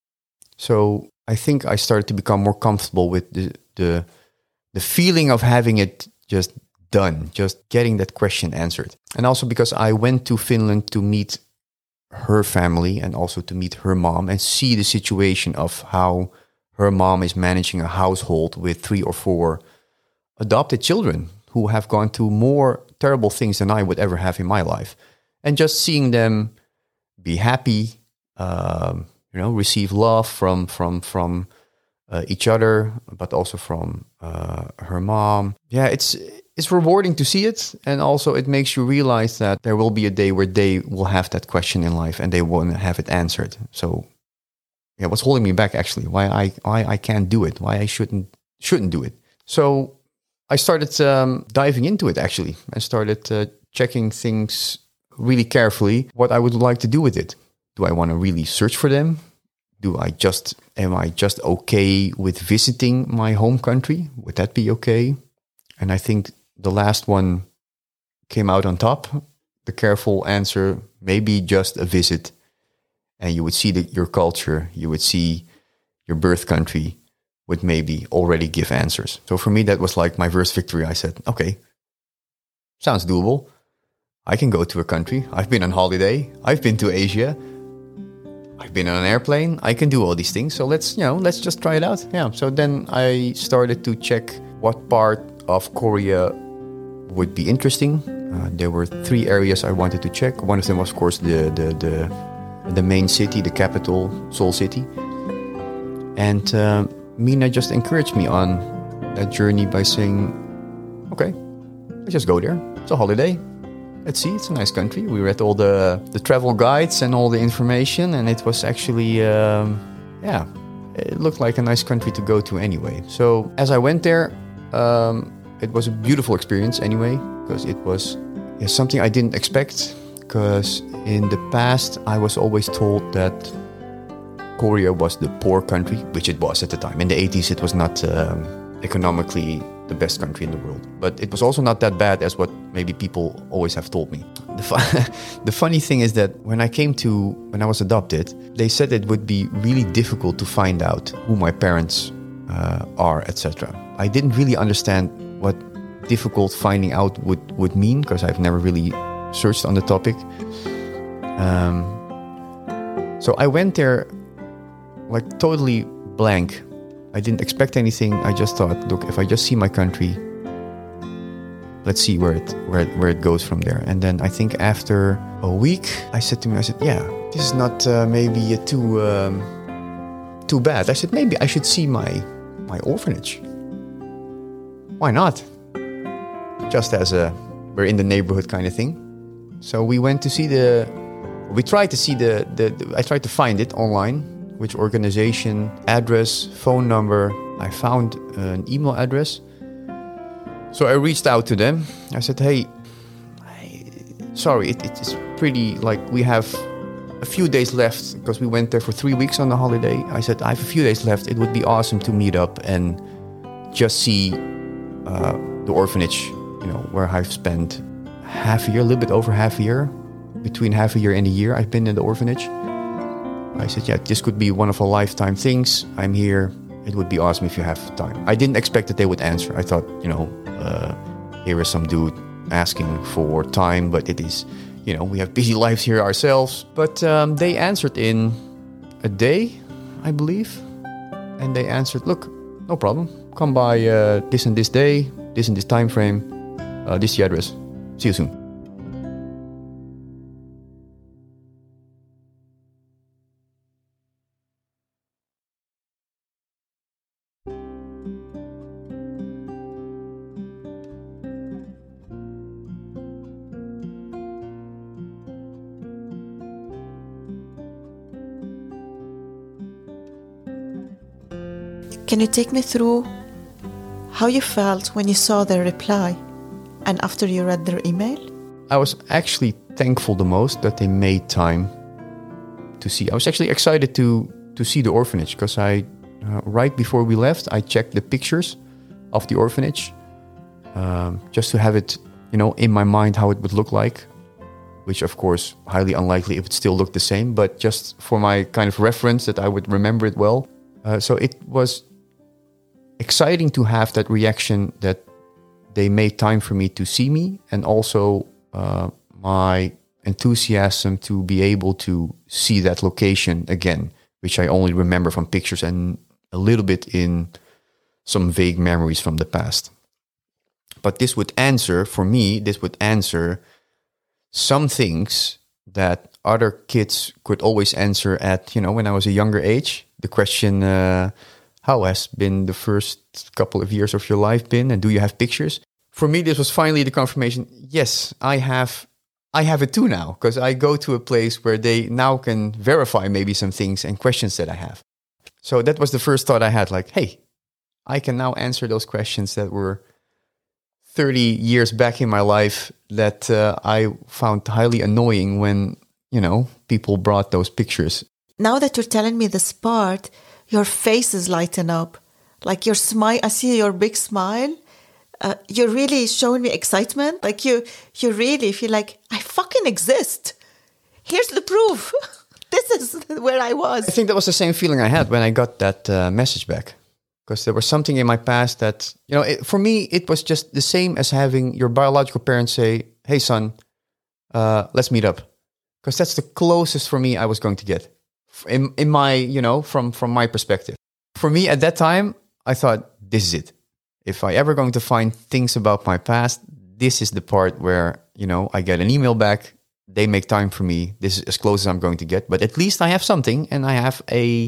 So I think I started to become more comfortable with the, the, the feeling of having it just done, just getting that question answered. And also because I went to Finland to meet her family and also to meet her mom and see the situation of how her mom is managing a household with three or four adopted children who have gone through more terrible things than I would ever have in my life. And just seeing them be happy, um, you know, receive love from from from uh, each other, but also from uh, her mom. Yeah, it's it's rewarding to see it. And also it makes you realize that there will be a day where they will have that question in life and they won't have it answered. So yeah, what's holding me back actually? Why I why I can't do it? Why I shouldn't shouldn't do it? So I started um, diving into it actually. I started uh, checking things really carefully, what I would like to do with it. Do I want to really search for them? Do I just, am I just okay with visiting my home country? Would that be okay? And I think the last one came out on top. The careful answer, maybe just a visit. And you would see the, your culture, you would see your birth country would maybe already give answers. So for me, that was like my first victory. I said, okay, sounds doable. I can go to a country. I've been on holiday. I've been to Asia. I've been on an airplane. I can do all these things. So let's, you know, let's just try it out. Yeah. So then I started to check what part of Korea would be interesting. Uh, there were three areas I wanted to check. One of them was, of course, the the the, the main city, the capital, Seoul City. And uh, Mina just encouraged me on that journey by saying, okay, let's just go there. It's a holiday. Let's see, it's a nice country. We read all the, the travel guides and all the information, and it was actually, um, yeah, it looked like a nice country to go to anyway. So as I went there, um, it was a beautiful experience anyway, because it was yeah, something I didn't expect. Because in the past, I was always told that Korea was the poor country, which it was at the time. In the eighties, it was not um, economically the best country in the world. But it was also not that bad as what maybe people always have told me. The, fu- the funny thing is that when I came to, when I was adopted, they said it would be really difficult to find out who my parents uh, are, et cetera. I didn't really understand what difficult finding out would, would mean, because I've never really searched on the topic. Um, so I went there like totally blank. I didn't expect anything. I just thought, look, if I just see my country, let's see where it where where it goes from there. And then I think after a week, I said to me, I said, yeah, this is not uh, maybe too um, too bad. I said, maybe I should see my my orphanage. Why not? Just as a we're in the neighborhood kind of thing. So we went to see the, we tried to see the, the, the, I tried to find it online, which organization, address, phone number. I found an email address. So I reached out to them. I said, hey, I, sorry, it, it is pretty, like we have a few days left because we went there for three weeks on the holiday. I said, I have a few days left. It would be awesome to meet up and just see uh, the orphanage, you know, where I've spent half a year, a little bit over half a year, between half a year and a year I've been in the orphanage. I said, yeah, this could be one of a lifetime things. I'm here. It would be awesome if you have time. I didn't expect that they would answer. I thought, you know, uh, here is some dude asking for time, but it is, you know, we have busy lives here ourselves. But um, they answered in a day, I believe. And they answered, look, no problem. Come by uh, this and this day, this and this time frame, uh, this is the address. See you soon. Can you take me through how you felt when you saw their reply and after you read their email? I was actually thankful the most that they made time to see. I was actually excited to to see the orphanage because I, uh, right before we left, I checked the pictures of the orphanage um, just to have it, you know, in my mind how it would look like, which of course, highly unlikely it would still look the same, but just for my kind of reference that I would remember it well. Uh, so it was exciting to have that reaction that they made time for me to see me, and also uh, my enthusiasm to be able to see that location again, which I only remember from pictures and a little bit in some vague memories from the past. But this would answer, for me, this would answer some things that other kids could always answer at, you know, when I was a younger age. The question, uh, how has been the first couple of years of your life been, and do you have pictures? For me, this was finally the confirmation. Yes, I have I have it too now, because I go to a place where they now can verify maybe some things and questions that I have. So that was the first thought I had, like, hey, I can now answer those questions that were thirty years back in my life that uh, I found highly annoying when, you know, people brought those pictures. Now that you're telling me this part, your face is lighting up. Like your smile, I see your big smile. Uh, you're really showing me excitement. Like you, you really feel like, I fucking exist. Here's the proof. This is where I was. I think that was the same feeling I had when I got that uh, message back. Because there was something in my past that, you know, it, for me, it was just the same as having your biological parents say, hey, son, uh, let's meet up. Because that's the closest for me I was going to get. In, in my, you know, from, from my perspective. For me, at that time, I thought, this is it. If I ever going to find things about my past, this is the part where, you know, I get an email back, they make time for me, this is as close as I'm going to get, but at least I have something, and I have a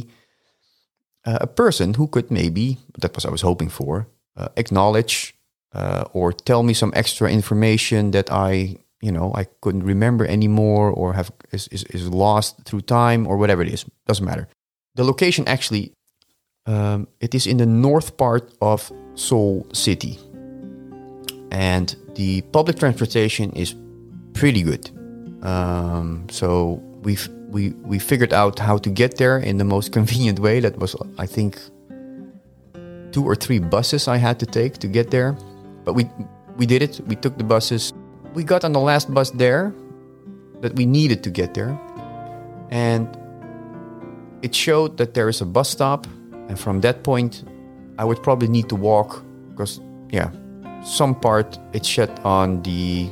a person who could maybe, that was what I was hoping for, uh, acknowledge uh, or tell me some extra information that I, you know, I couldn't remember anymore, or have is, is, is lost through time, or whatever it is, doesn't matter. The location actually Um, it is in the north part of Seoul City. And the public transportation is pretty good. Um, so we've, we we figured out how to get there in the most convenient way. That was, I think, two or three buses I had to take to get there. But we we did it. We took the buses. We got on the last bus there that we needed to get there. And it showed that there is a bus stop. And from that point, I would probably need to walk because, yeah, some part it's set on the...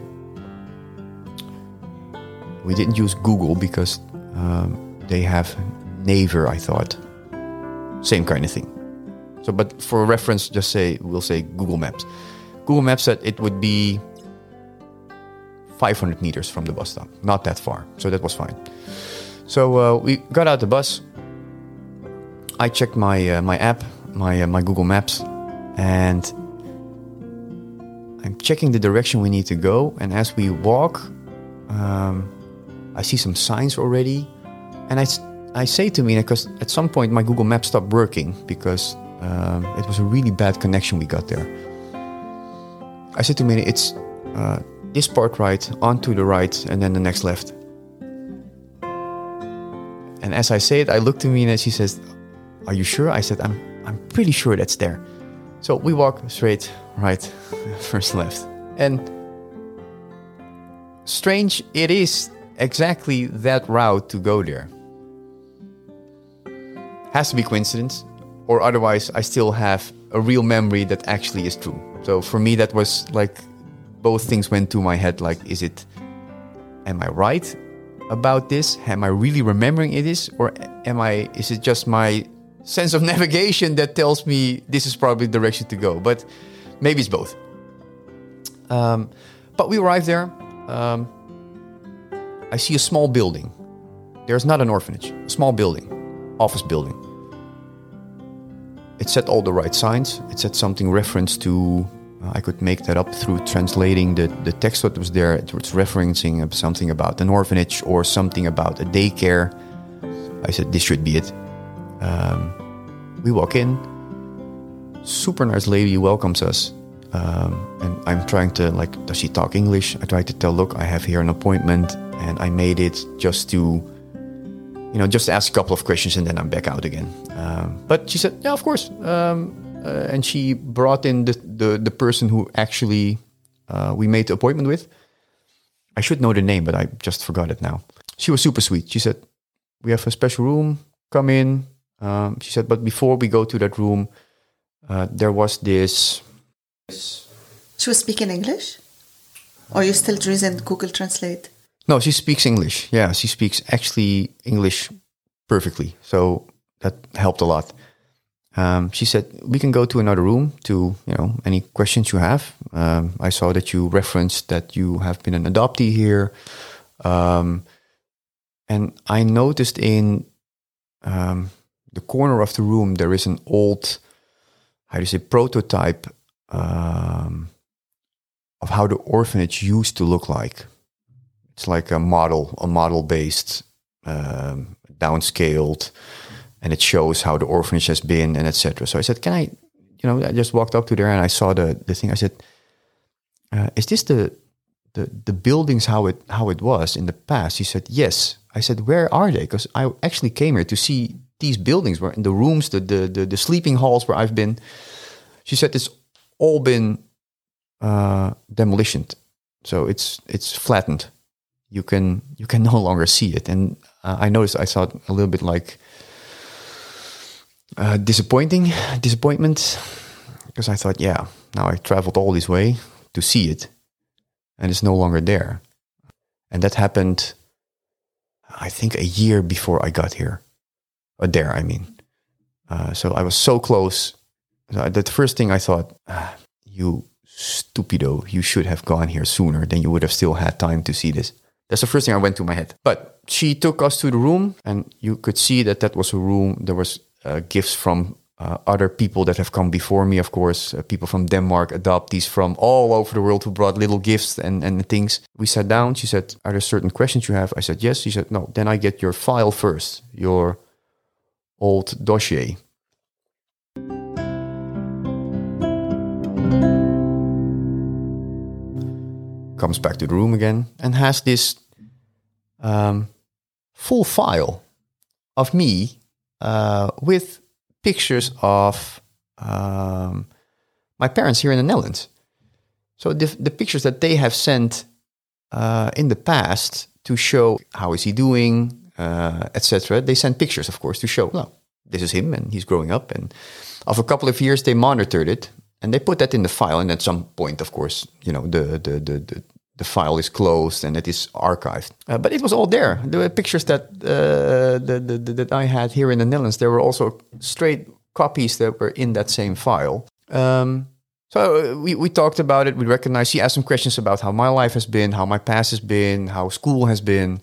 We didn't use Google because um, they have Naver, I thought. Same kind of thing. So, but for reference, just say, we'll say Google Maps. Google Maps said it would be five hundred meters from the bus stop. Not that far. So that was fine. So uh, we got out the bus. I checked my uh, my app, my uh, my Google Maps, and I'm checking the direction we need to go. And as we walk, um, I see some signs already. And I, I say to Mina, because at some point my Google Maps stopped working because um, it was a really bad connection we got there. I said to Mina, it's uh, this part right, on to the right, and then the next left. And as I say it, I look to Mina and she says, "Are you sure?" I said, I'm I'm pretty sure that's there. So we walk straight, right, first left. And strange, it is exactly that route to go there. Has to be coincidence, or otherwise I still have a real memory that actually is true. So for me, that was like, both things went through my head. Like, is it, am I right about this? Am I really remembering it is? Or am I, is it just my sense of navigation that tells me this is probably the direction to go? But maybe it's both. Um, but we arrived there. Um, I see a small building. There's not an orphanage. A small building. Office building. It said all the right signs. It said something reference to... Uh, I could make that up through translating the, the text that was there. It was referencing something about an orphanage or something about a daycare. I said, this should be it. Um, we walk in. Super nice lady welcomes us. Um, and I'm trying to, like, does she talk English? I try to tell, look, I have here an appointment and I made it just to, you know, just ask a couple of questions and then I'm back out again. Um, but she said, yeah, of course. Um, uh, and she brought in the, the, the person who actually uh, we made the appointment with. I should know the name, but I just forgot it now. She was super sweet. She said, we have a special room, come in. Um, she said, but before we go to that room, uh, there was this... She was speaking English? Or you still using Google Translate? No, she speaks English. Yeah, she speaks actually English perfectly. So that helped a lot. Um, she said, we can go to another room to, you know, any questions you have. Um, I saw that you referenced that you have been an adoptee here. Um, and I noticed in um, the corner of the room, there is an old, how do you say, prototype um, of how the orphanage used to look like. It's like a model, a model-based, um, downscaled, and it shows how the orphanage has been and et cetera. So I said, can I, you know, I just walked up to there and I saw the, the thing. I said, uh, is this the, the the buildings how it how it was in the past? He said, yes. I said, where are they? Because I actually came here to see these buildings, where in the rooms, the, the, the, the sleeping halls where I've been. She said, it's all been uh, demolitioned. So it's it's flattened. You can you can no longer see it. And uh, I noticed, I thought a little bit like uh, disappointing, disappointment, because I thought, yeah, now I traveled all this way to see it, and it's no longer there. And that happened, I think, a year before I got here. Or there, I mean. Uh, so I was so close. So the first thing I thought, ah, you stupido, you should have gone here sooner, then you would have still had time to see this. That's the first thing I went to my head. But she took us to the room, and you could see that that was a room. There was uh, gifts from uh, other people that have come before me, of course. Uh, people from Denmark, adoptees from all over the world who brought little gifts and, and things. We sat down. She said, are there certain questions you have? I said, yes. She said, no, then I get your file first, your old dossier. comes back to the room again and has this um, full file of me uh, with pictures of um, my parents here in the Netherlands. So the, the pictures that they have sent uh, in the past to show how is he doing, uh, et cetera. They sent pictures, of course, to show, no, this is him and he's growing up. And after a couple of years, they monitored it and they put that in the file. And at some point, of course, you know, the the the the, the file is closed and it is archived. Uh, but it was all there. The pictures that uh, the, the, the, that I had here in the Netherlands, there were also straight copies that were in that same file. Um, so we, we talked about it. We recognized, she asked some questions about how my life has been, how my past has been, how school has been.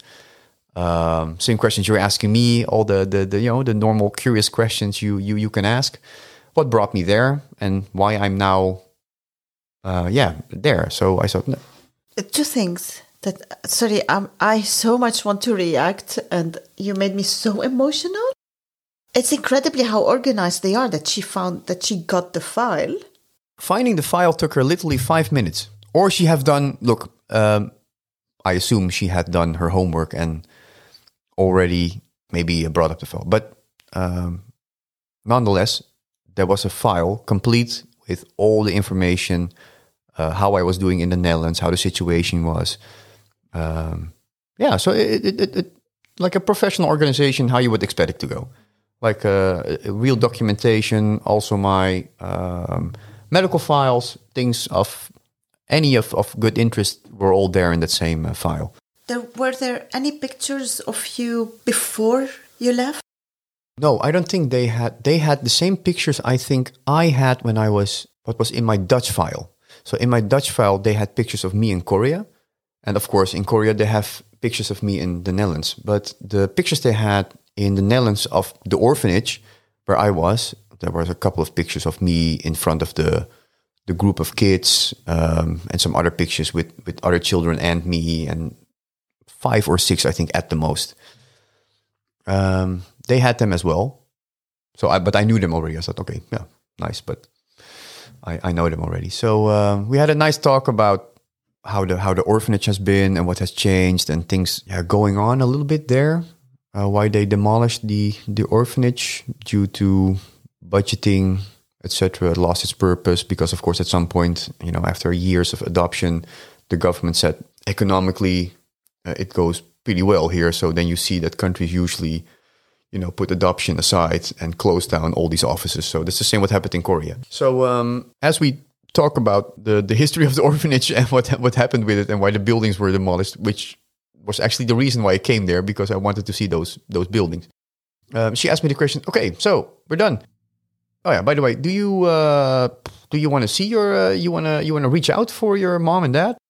Um, same questions you're asking me, all the, the, the, you know, the normal curious questions you, you, you can ask. What brought me there and why I'm now, uh, yeah, there. So I thought, no. Two things that, sorry, um, I so much want to react and you made me so emotional. It's incredibly how organized they are that she found, that she got the file. Finding the file took her literally five minutes. Or she have done, look, um, I assume she had done her homework and already maybe brought up the file. But um, nonetheless, there was a file complete with all the information, uh, how I was doing in the Netherlands, how the situation was. Um, yeah, so it, it, it, it like a professional organization, how you would expect it to go. Like a, a real documentation, also my um, medical files, things of any of, of good interest were all there in that same uh, file. There, were there any pictures of you before you left? No, I don't think they had. They had the same pictures I think I had when I was, what was in my Dutch file. So in my Dutch file, they had pictures of me in Korea. And of course, in Korea, they have pictures of me in the Netherlands. But the pictures they had in the Netherlands of the orphanage where I was, there was a couple of pictures of me in front of the the group of kids, um, and some other pictures with, with other children and me, and five or six, I think, at the most. Um, they had them as well. So, I, but I knew them already. I thought, okay, yeah, nice, but I, I know them already. So uh, we had a nice talk about how the how the orphanage has been and what has changed and things yeah, going on a little bit there. Uh, why they demolished the the orphanage due to budgeting, et cetera, lost its purpose because, of course, at some point, you know, after years of adoption, the government said economically uh, it goes pretty well here. So then you see that countries usually, you know, put adoption aside and close down all these offices. So that's the same what happened in Korea. So um, as we talk about the, the history of the orphanage and what what happened with it and why the buildings were demolished, which was actually the reason why I came there, because I wanted to see those those buildings. Um, she asked me the question, okay, so we're done. Oh yeah, by the way, do you uh, do you want to see your uh, you want to you want to reach out for your mom and dad?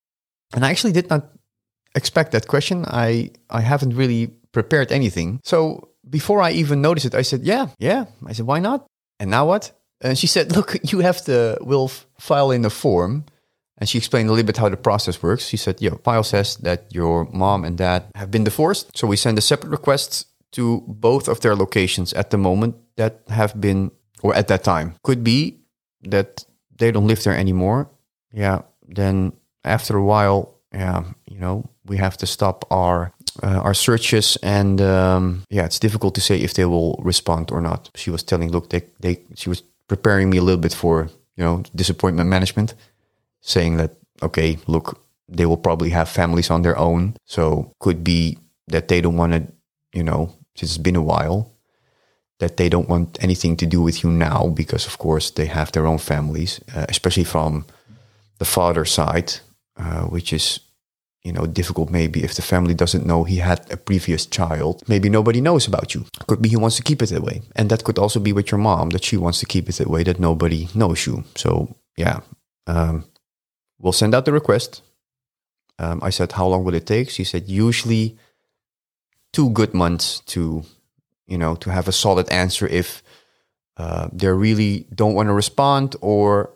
And I actually did not expect that question. I I haven't really prepared anything. So before I even noticed it, I said, yeah, yeah. I said, why not? And now what? And she said, look, you have to, we'll file in a form. And she explained a little bit how the process works. She said, your file says that your mom and dad have been divorced. So we send a separate request to both of their locations at the moment that have been, or at that time. Could be that they don't live there anymore. Yeah, then after a while, yeah, you know, we have to stop our uh, our searches, and um, yeah, it's difficult to say if they will respond or not. She was telling, look, they they she was preparing me a little bit for, you know, disappointment management, saying that, okay, look, they will probably have families on their own, so could be that they don't want to, you know, since it's been a while, that they don't want anything to do with you now because, of course, they have their own families, uh, especially from the father's side, uh, which is, you know, difficult maybe if the family doesn't know he had a previous child. Maybe nobody knows about you. Could be he wants to keep it that way. And that could also be with your mom, that she wants to keep it that way, that nobody knows you. So, yeah, um, we'll send out the request. Um, I said, how long will it take? She said, usually two good months to, you know, to have a solid answer if uh, they really don't want to respond, or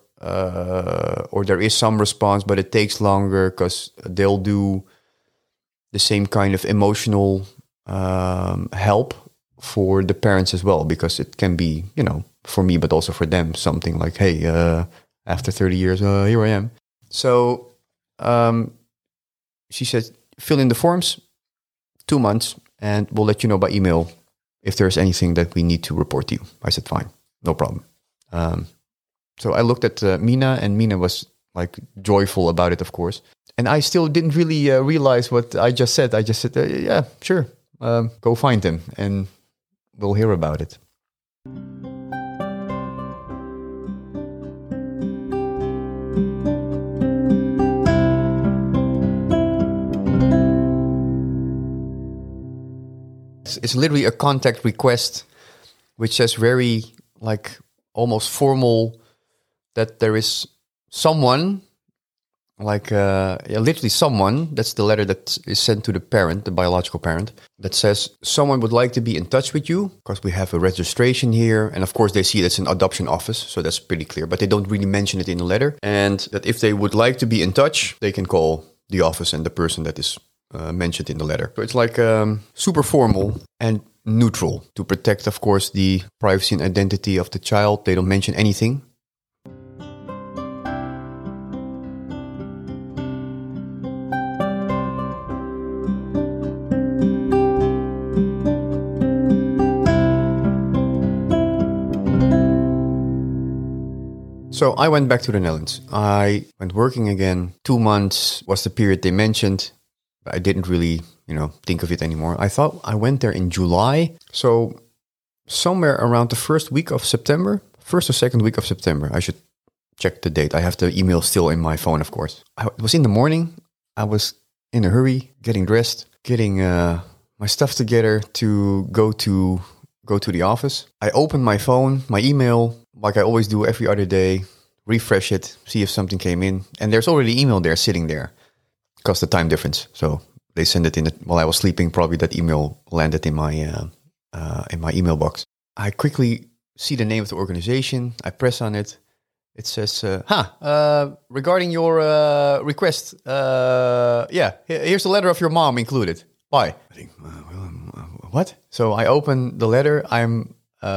uh, or there is some response, but it takes longer because they'll do the same kind of emotional um, help for the parents as well, because it can be, you know, for me, but also for them, something like, hey, uh, after thirty years, uh, here I am. So um, she said, fill in the forms, two months, and we'll let you know by email if there's anything that we need to report to you. I said, fine, no problem. Um, so I looked at uh, Mina, and Mina was like joyful about it, of course. And I still didn't really uh, realize what I just said. I just said, uh, yeah, sure, um, go find him, and we'll hear about it. It's literally a contact request, which says very, like, almost formal that there is someone, like, uh, yeah, literally someone, that's the letter that is sent to the parent, the biological parent, that says someone would like to be in touch with you because we have a registration here. And of course, they see it's an adoption office, so that's pretty clear, but they don't really mention it in the letter. And that if they would like to be in touch, they can call the office and the person that is Uh, mentioned in the letter. So it's like um, super formal and neutral to protect, of course, the privacy and identity of the child. They don't mention anything. So I went back to the Netherlands. I went working again. Two months was the period they mentioned. I didn't really, you know, think of it anymore. I thought I went there in July. So somewhere around the first week of September, first or second week of September, I should check the date. I have the email still in my phone, of course. I, it was in the morning. I was in a hurry, getting dressed, getting uh, my stuff together to go to go to the office. I opened my phone, my email, like I always do every other day, refresh it, see if something came in. And there's already email there, sitting there. Because the time difference, so they sent it in the, while I was sleeping. Probably that email landed in my uh, uh, in my email box. I quickly see the name of the organization. I press on it. It says, uh, "Huh, uh, regarding your uh, request, uh, yeah, here's the letter of your mom included." Why? I think, uh, what? So I open the letter. I'm.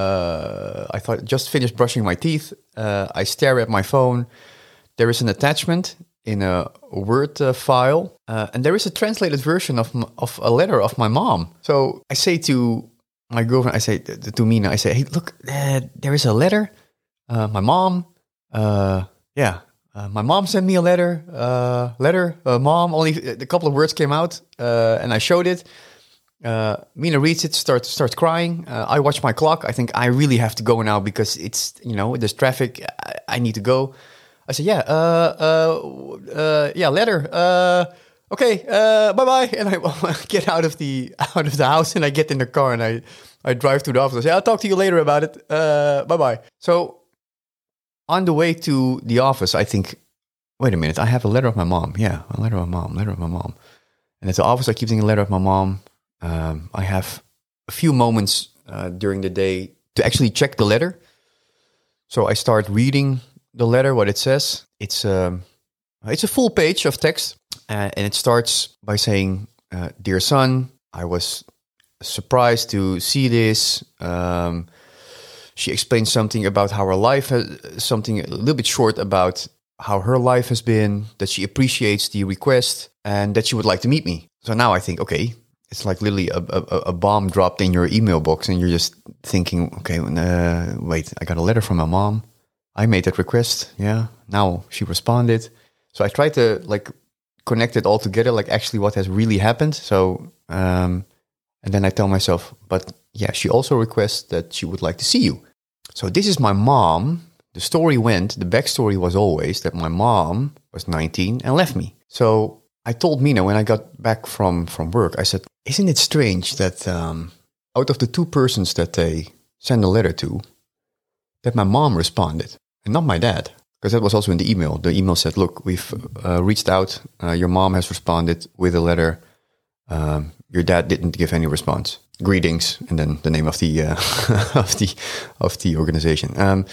Uh, I thought just finished brushing my teeth. Uh, I stare at my phone. There is an attachment in a Word uh, file, uh, and there is a translated version of m- of a letter of my mom. So I say to my girlfriend, I say to, to Mina, I say, hey, look, uh, there is a letter. Uh, my mom, uh, yeah, uh, my mom sent me a letter. Uh, letter, uh, mom. Only a couple of words came out, uh, and I showed it. Uh, Mina reads it, starts starts crying. Uh, I watch my clock. I think I really have to go now because it's, you know, there's traffic. I, I need to go. I said, yeah, uh, uh, uh, yeah, letter. Uh, okay, uh, bye bye. And I get out of the out of the house, and I get in the car, and I, I drive to the office. I say, I'll talk to you later about it. Uh, bye bye. So on the way to the office, I think, wait a minute, I have a letter of my mom. Yeah, a letter of my mom, letter of my mom. And at the office, I keep thinking, a letter of my mom. Um, I have a few moments uh, during the day to actually check the letter. So I start reading the letter, what it says. It's um, it's a full page of text, uh, and it starts by saying, uh, "Dear son, I was surprised to see this." Um, she explains something about how her life has, something a little bit short about how her life has been, that she appreciates the request, and that she would like to meet me. So now I think, okay, it's like literally a, a, a bomb dropped in your email box, and you're just thinking, okay, uh, wait, I got a letter from my mom. I made that request. Yeah. Now she responded. So I tried to like connect it all together, like actually what has really happened. So, um, and then I tell myself, but yeah, she also requests that she would like to see you. So this is my mom. The story went, the backstory was always that my mom was nineteen and left me. So I told Mina when I got back from, from work, I said, isn't it strange that um, out of the two persons that they send a letter to, that my mom responded and not my dad? Because that was also in the email. The email said, look, we've uh, reached out. Uh, your mom has responded with a letter. Um, your dad didn't give any response. Greetings. And then the name of the, uh, of the, of the organization. Um,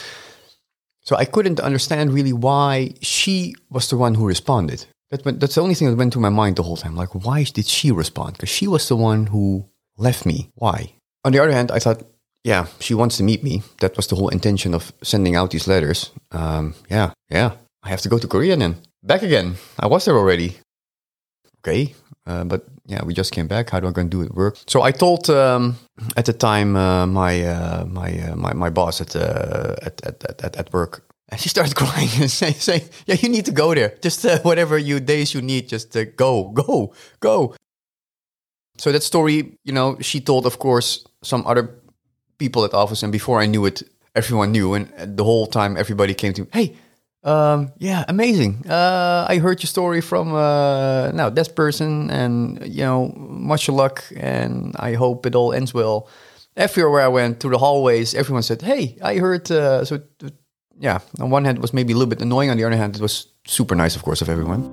so I couldn't understand really why she was the one who responded. That went, that's the only thing that went through my mind the whole time. Like, why did she respond? Because she was the one who left me. Why? On the other hand, I thought, yeah, she wants to meet me. That was the whole intention of sending out these letters. Um, yeah, yeah. I have to go to Korea then. Back again. I was there already. Okay. Uh, but yeah, we just came back. How do I going to do it work? So I told um, at the time uh, my uh, my, uh, my my boss at, uh, at, at at at work, and she started crying and saying, say, "Yeah, you need to go there. Just uh, whatever you days you need, just uh, go, go, go." So that story, you know, she told, of course, some other people at office, and before I knew it, everyone knew, and the whole time everybody came to me, "Hey, um, yeah, amazing. Uh, I heard your story from uh, now that person, and you know, much luck, and I hope it all ends well." Everywhere I went through the hallways, everyone said, "Hey, I heard." Uh, so, yeah, on one hand, it was maybe a little bit annoying. On the other hand, it was super nice, of course, of everyone.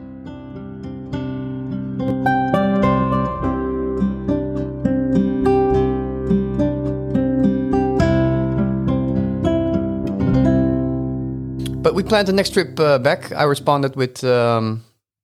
But we planned the next trip uh, back. I responded with um,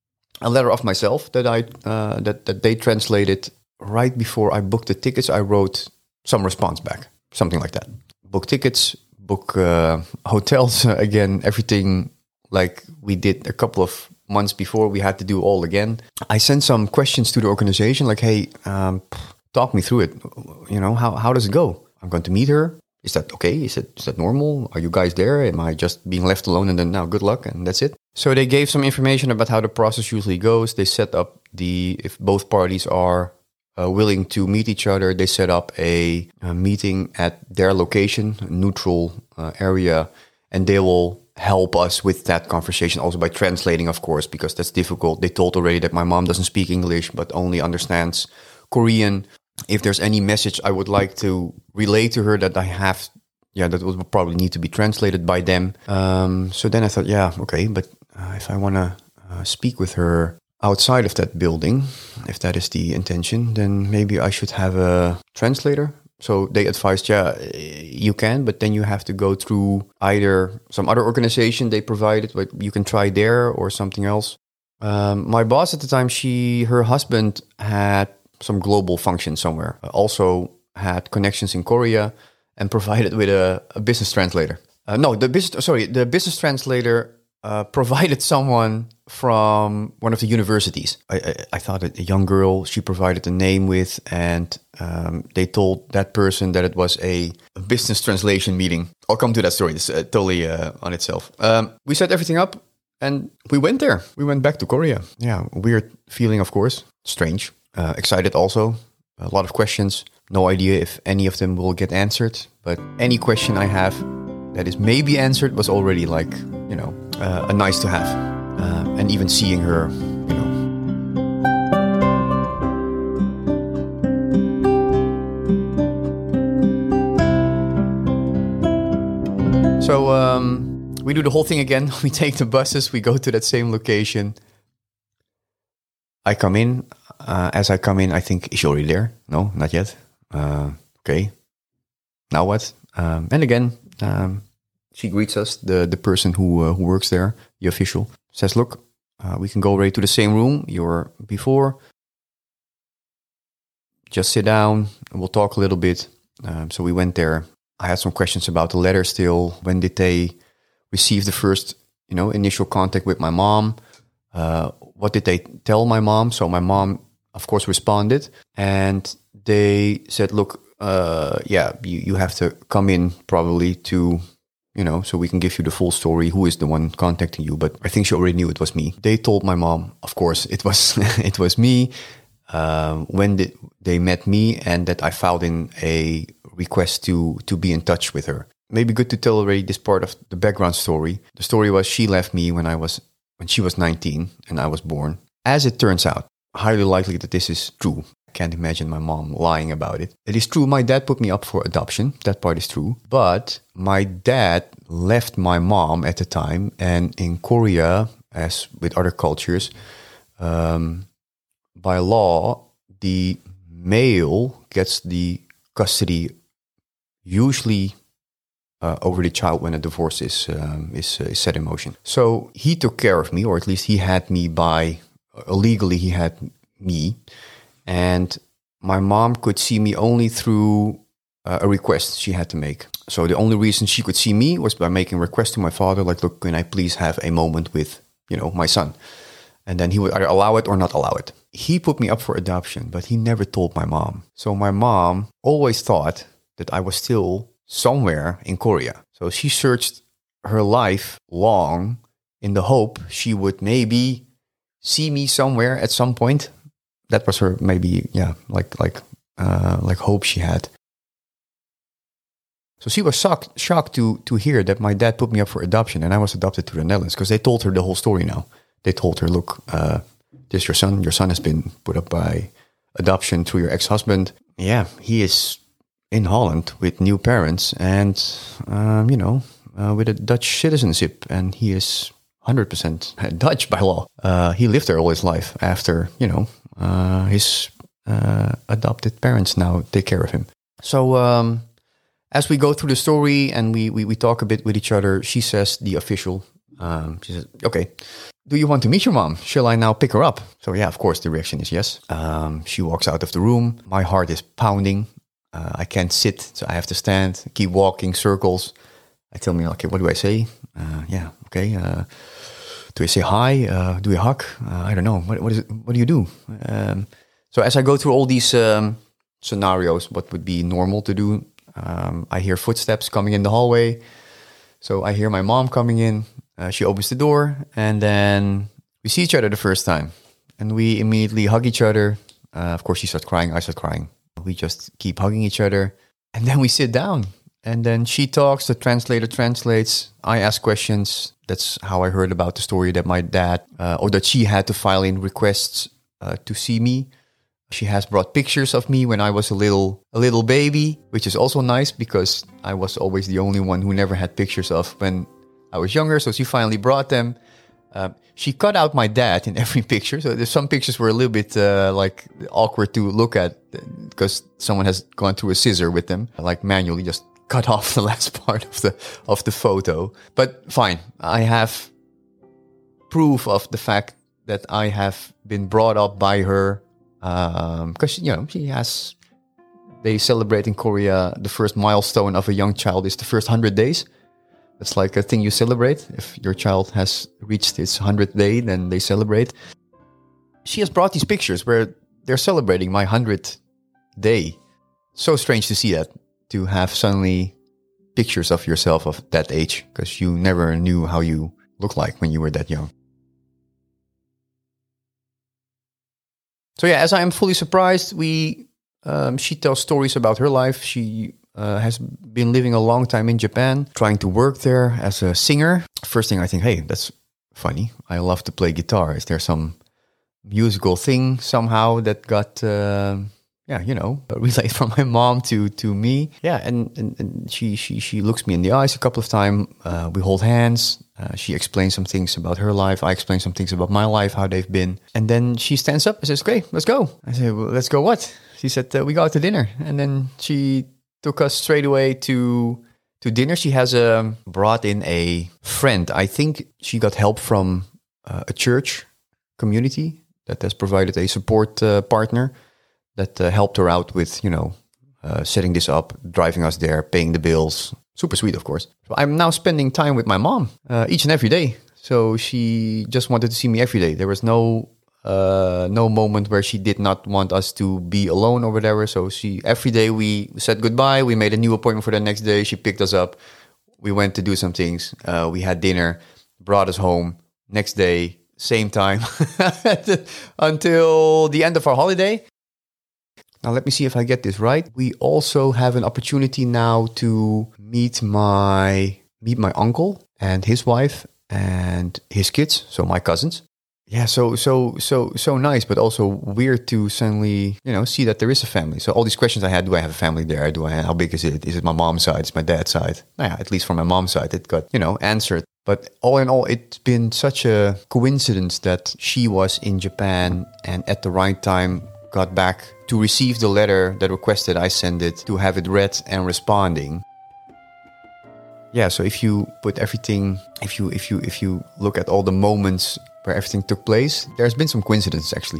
a letter of myself that I uh, that that they translated right before I booked the tickets. I wrote some response back, something like that. Book tickets, book uh, hotels uh, again, everything like we did a couple of months before. We had to do all again. I sent some questions to the organization, like, "Hey, um, talk me through it. You know, how how does it go? I'm going to meet her. Is that okay? Is it is that normal? Are you guys there? Am I just being left alone and then now good luck and that's it?" So they gave some information about how the process usually goes. They set up the, if both parties are uh, willing to meet each other, they set up a, a meeting at their location, a neutral uh, area, and they will help us with that conversation also by translating, of course, because that's difficult. They told already that my mom doesn't speak English but only understands Korean. If there's any message I would like to relay to her that I have, yeah, that would probably need to be translated by them. Um, so then I thought, yeah, okay, but uh, if I want to uh, speak with her outside of that building, if that is the intention, then maybe I should have a translator. So they advised, yeah, you can, but then you have to go through either some other organization they provided, but you can try there or something else. Um, my boss at the time, she, her husband had some global function somewhere, uh, also had connections in Korea and provided with a, a business translator. Uh, no, the business, sorry, the business translator uh, provided someone from one of the universities. I, I, I thought a young girl she provided a name with, and um, they told that person that it was a, a business translation meeting. I'll come to that story. It's uh, totally uh, on itself. Um, we set everything up and we went there. We went back to Korea. Yeah, weird feeling, of course. Strange. Uh, excited also. A lot of questions. No idea if any of them will get answered. But any question I have that is maybe answered was already like, you know, uh, a nice to have. Uh, and even seeing her, you know. So um, we do the whole thing again. We take the buses. We go to that same location. I come in. Uh, as I come in, I think, is she already there? No, not yet. Uh, okay. Now what? Um, and again, um, she greets us, the, the person who uh, who works there, the official, says, "Look, uh, we can go right to the same room you were before. Just sit down and we'll talk a little bit." Um, so we went there. I had some questions about the letter still. When did they receive the first, you know, initial contact with my mom? Uh, what did they tell my mom? So my mom, of course, responded, and they said, "Look, uh, yeah, you, you have to come in probably to, you know, so we can give you the full story. Who is the one contacting you?" But I think she already knew it was me. They told my mom, of course, it was it was me. Um, when did they met me, and that I filed in a request to to be in touch with her. Maybe good to tell already this part of the background story. The story was she left me when I was when she was nineteen and I was born. As it turns out, highly likely that this is true. I can't imagine my mom lying about it. It is true, my dad put me up for adoption. That part is true. But my dad left my mom at the time. And in Korea, as with other cultures, um, by law, the male gets the custody usually uh, over the child when a divorce is, um, is, uh, is set in motion. So he took care of me, or at least he had me by, uh, legally he had me. And my mom could see me only through uh, a request she had to make. So the only reason she could see me was by making requests to my father, like, look, can I please have a moment with, you know, my son? And then he would either allow it or not allow it. He put me up for adoption, but he never told my mom. So my mom always thought that I was still somewhere in Korea. So she searched her life long in the hope she would maybe see me somewhere at some point. That was her maybe, yeah, like like uh, like hope she had. So she was shocked, shocked to to hear that my dad put me up for adoption and I was adopted to the Netherlands, because they told her the whole story now. They told her, look, uh, this is your son. Your son has been put up by adoption through your ex-husband. Yeah, he is in Holland with new parents and, um, you know, uh, with a Dutch citizenship. And he is one hundred percent Dutch by law. Uh, he lived there all his life after, you know, uh, his uh, adopted parents now take care of him. So um, as we go through the story and we, we, we talk a bit with each other, she says the official, um, she says, okay, do you want to meet your mom? Shall I now pick her up? So yeah, of course, the reaction is yes. Um, she walks out of the room. My heart is pounding. Uh, I can't sit, so I have to stand, keep walking circles. I tell me, okay, what do I say? Uh, yeah, okay. Uh, do I say hi? Uh, do I hug? Uh, I don't know. What, what is it? What do you do? Um, so as I go through all these um, scenarios, what would be normal to do? Um, I hear footsteps coming in the hallway. So I hear my mom coming in. Uh, she opens the door, and then we see each other the first time. And we immediately hug each other. Uh, of course, she starts crying. I start crying. We just keep hugging each other. And then we sit down. And then she talks. The translator translates. I ask questions. That's how I heard about the story that my dad, uh, or that she had to file in requests uh, to see me. She has brought pictures of me when I was a little a little baby, which is also nice because I was always the only one who never had pictures of when I was younger. So she finally brought them. Uh, she cut out my dad in every picture. So there's some pictures were a little bit uh, like awkward to look at because someone has gone through a scissor with them, like manually just cut off the last part of the of the photo. But fine, I have proof of the fact that I have been brought up by her. Because, um, you know, she has, they celebrate in Korea, the first milestone of a young child is the first one hundred days. That's like a thing you celebrate. If your child has reached its hundredth day, then they celebrate. She has brought these pictures where they're celebrating my hundredth day. So strange to see that, to have suddenly pictures of yourself of that age, because you never knew how you looked like when you were that young. So yeah, as I am fully surprised, we um, she tells stories about her life. She uh, has been living a long time in Japan, trying to work there as a singer. First thing I think, hey, that's funny. I love to play guitar. Is there some musical thing somehow that got, uh, yeah, you know, relayed from my mom to to me? Yeah, and, and, and she she she looks me in the eyes a couple of times. Uh, we hold hands. Uh, she explains some things about her life. I explain some things about my life, how they've been. And then she stands up and says, okay, let's go. I said, well, let's go what? She said, uh, we go out to dinner. And then she took us straight away to to dinner. She has um, brought in a friend. I think she got help from uh, a church community that has provided a support uh, partner that uh, helped her out with, you know, uh, setting this up, driving us there, paying the bills. Super sweet, of course. So I'm now spending time with my mom uh, each and every day. So she just wanted to see me every day. There was no uh, no moment where she did not want us to be alone or whatever. So she every day we said goodbye. We made a new appointment for the next day. She picked us up. We went to do some things. Uh, we had dinner, brought us home. Next day, same time until the end of our holiday. Now, let me see if I get this right. We also have an opportunity now to meet my meet my uncle and his wife and his kids, so my cousins. Yeah, so so so so nice, but also weird to suddenly, you know, see that there is a family. So all these questions I had: do I have a family there? Do I? How big is it? Is it my mom's side? Is it my dad's side? Yeah, at least from my mom's side, it got, you know, answered. But all in all, it's been such a coincidence that she was in Japan and at the right time got back to receive the letter that requested I send it, to have it read and responding. Yeah, so if you put everything, if you if you if you look at all the moments where everything took place, there's been some coincidence actually.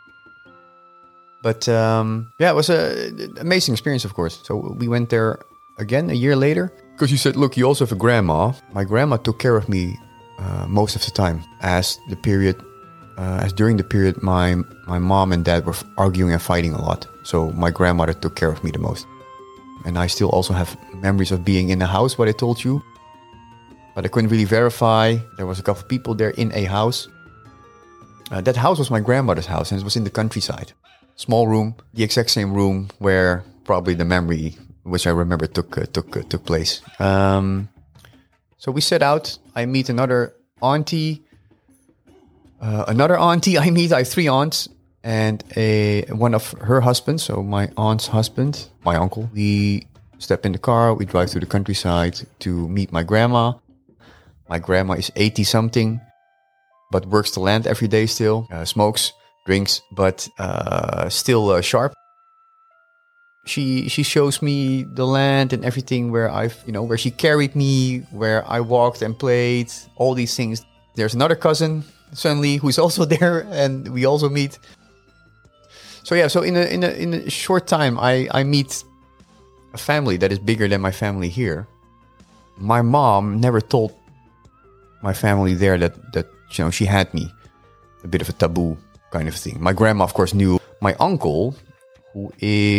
But um, yeah, it was an amazing experience, of course. So we went there again a year later. Because you said, look, you also have a grandma. My grandma took care of me uh, most of the time. As the period, uh, as during the period, my my mom and dad were arguing and fighting a lot. So my grandmother took care of me the most. And I still also have memories of being in the house, what I told you. But I couldn't really verify. There was a couple of people there in a house. Uh, that house was my grandmother's house, and it was in the countryside. Small room, the exact same room where probably the memory, which I remember, took uh, took uh, took place. Um, so we set out. I meet another auntie. Uh, another auntie I meet. I have three aunts and a one of her husbands. So my aunt's husband, my uncle. We step in the car. We drive through the countryside to meet my grandma. My grandma is eighty something, but works the land every day still. Uh, smokes, drinks, but uh, still uh, sharp. She she shows me the land and everything where I've, you know, where she carried me, where I walked and played, all these things. There's another cousin, suddenly, who's also there, and we also meet. So yeah, so in a in a in a short time, I, I meet a family that is bigger than my family here. My mom never told my family there that, that you know, she had me. A bit of a taboo kind of thing. My grandma, of course, knew. My uncle, who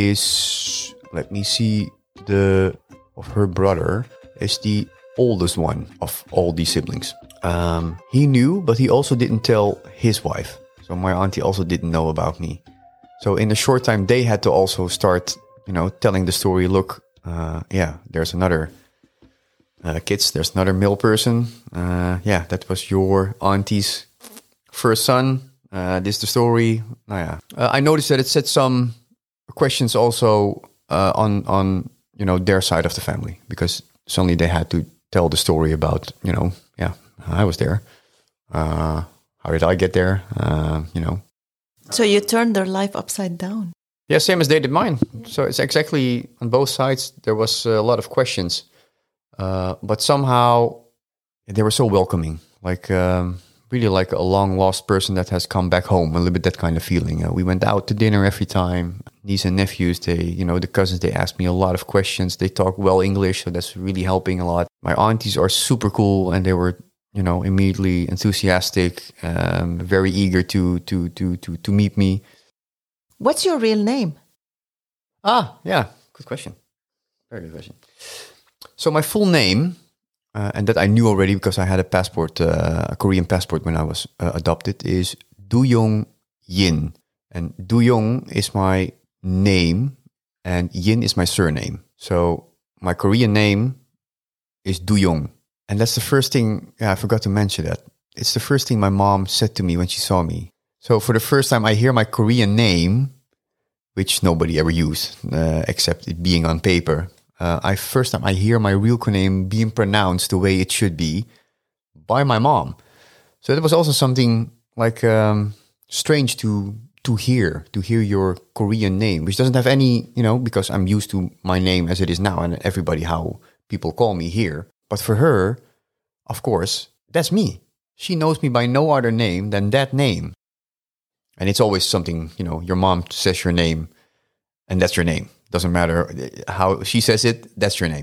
is, let me see, the of her brother, is the oldest one of all these siblings. Um, he knew, but he also didn't tell his wife. So my auntie also didn't know about me. So in a short time, they had to also start, you know, telling the story. Look, uh, yeah, there's another uh, kids. There's another male person. Uh, yeah, that was your auntie's first son. Uh, this is the story. Oh, yeah. uh, I noticed that it said some questions also uh, on on you know their side of the family, because suddenly they had to tell the story about, you know, yeah, I was there. Uh, how did I get there? Uh, you know. So you turned their life upside down. Yeah, same as they did mine. So it's exactly on both sides. There was a lot of questions, uh, but somehow they were so welcoming. Like. Um, Really like a long lost person that has come back home, a little bit that kind of feeling. Uh, we went out to dinner every time. Niece and nephews, they, you know, the cousins, they asked me a lot of questions. They talk well English, so that's really helping a lot. My aunties are super cool, and they were, you know, immediately enthusiastic, um, very eager to to to to to meet me. What's your real name? Ah, yeah, good question. Very good question. So my full name. Uh, and that I knew already because I had a passport, uh, a Korean passport when I was uh, adopted, is Doo-young Yin. And Doo-young is my name and Yin is my surname. So my Korean name is Doo-young. And that's the first thing, yeah, I forgot to mention that. It's the first thing my mom said to me when she saw me. So for the first time I hear my Korean name, which nobody ever used, uh, except it being on paper. Uh, I first time I hear my real name being pronounced the way it should be by my mom. So that was also something like um, strange to to hear, to hear your Korean name, which doesn't have any, you know, because I'm used to my name as it is now and everybody how people call me here. But for her, of course, that's me. She knows me by no other name than that name. And it's always something, you know, your mom says your name and that's your name. Doesn't matter how she says it, that's your name.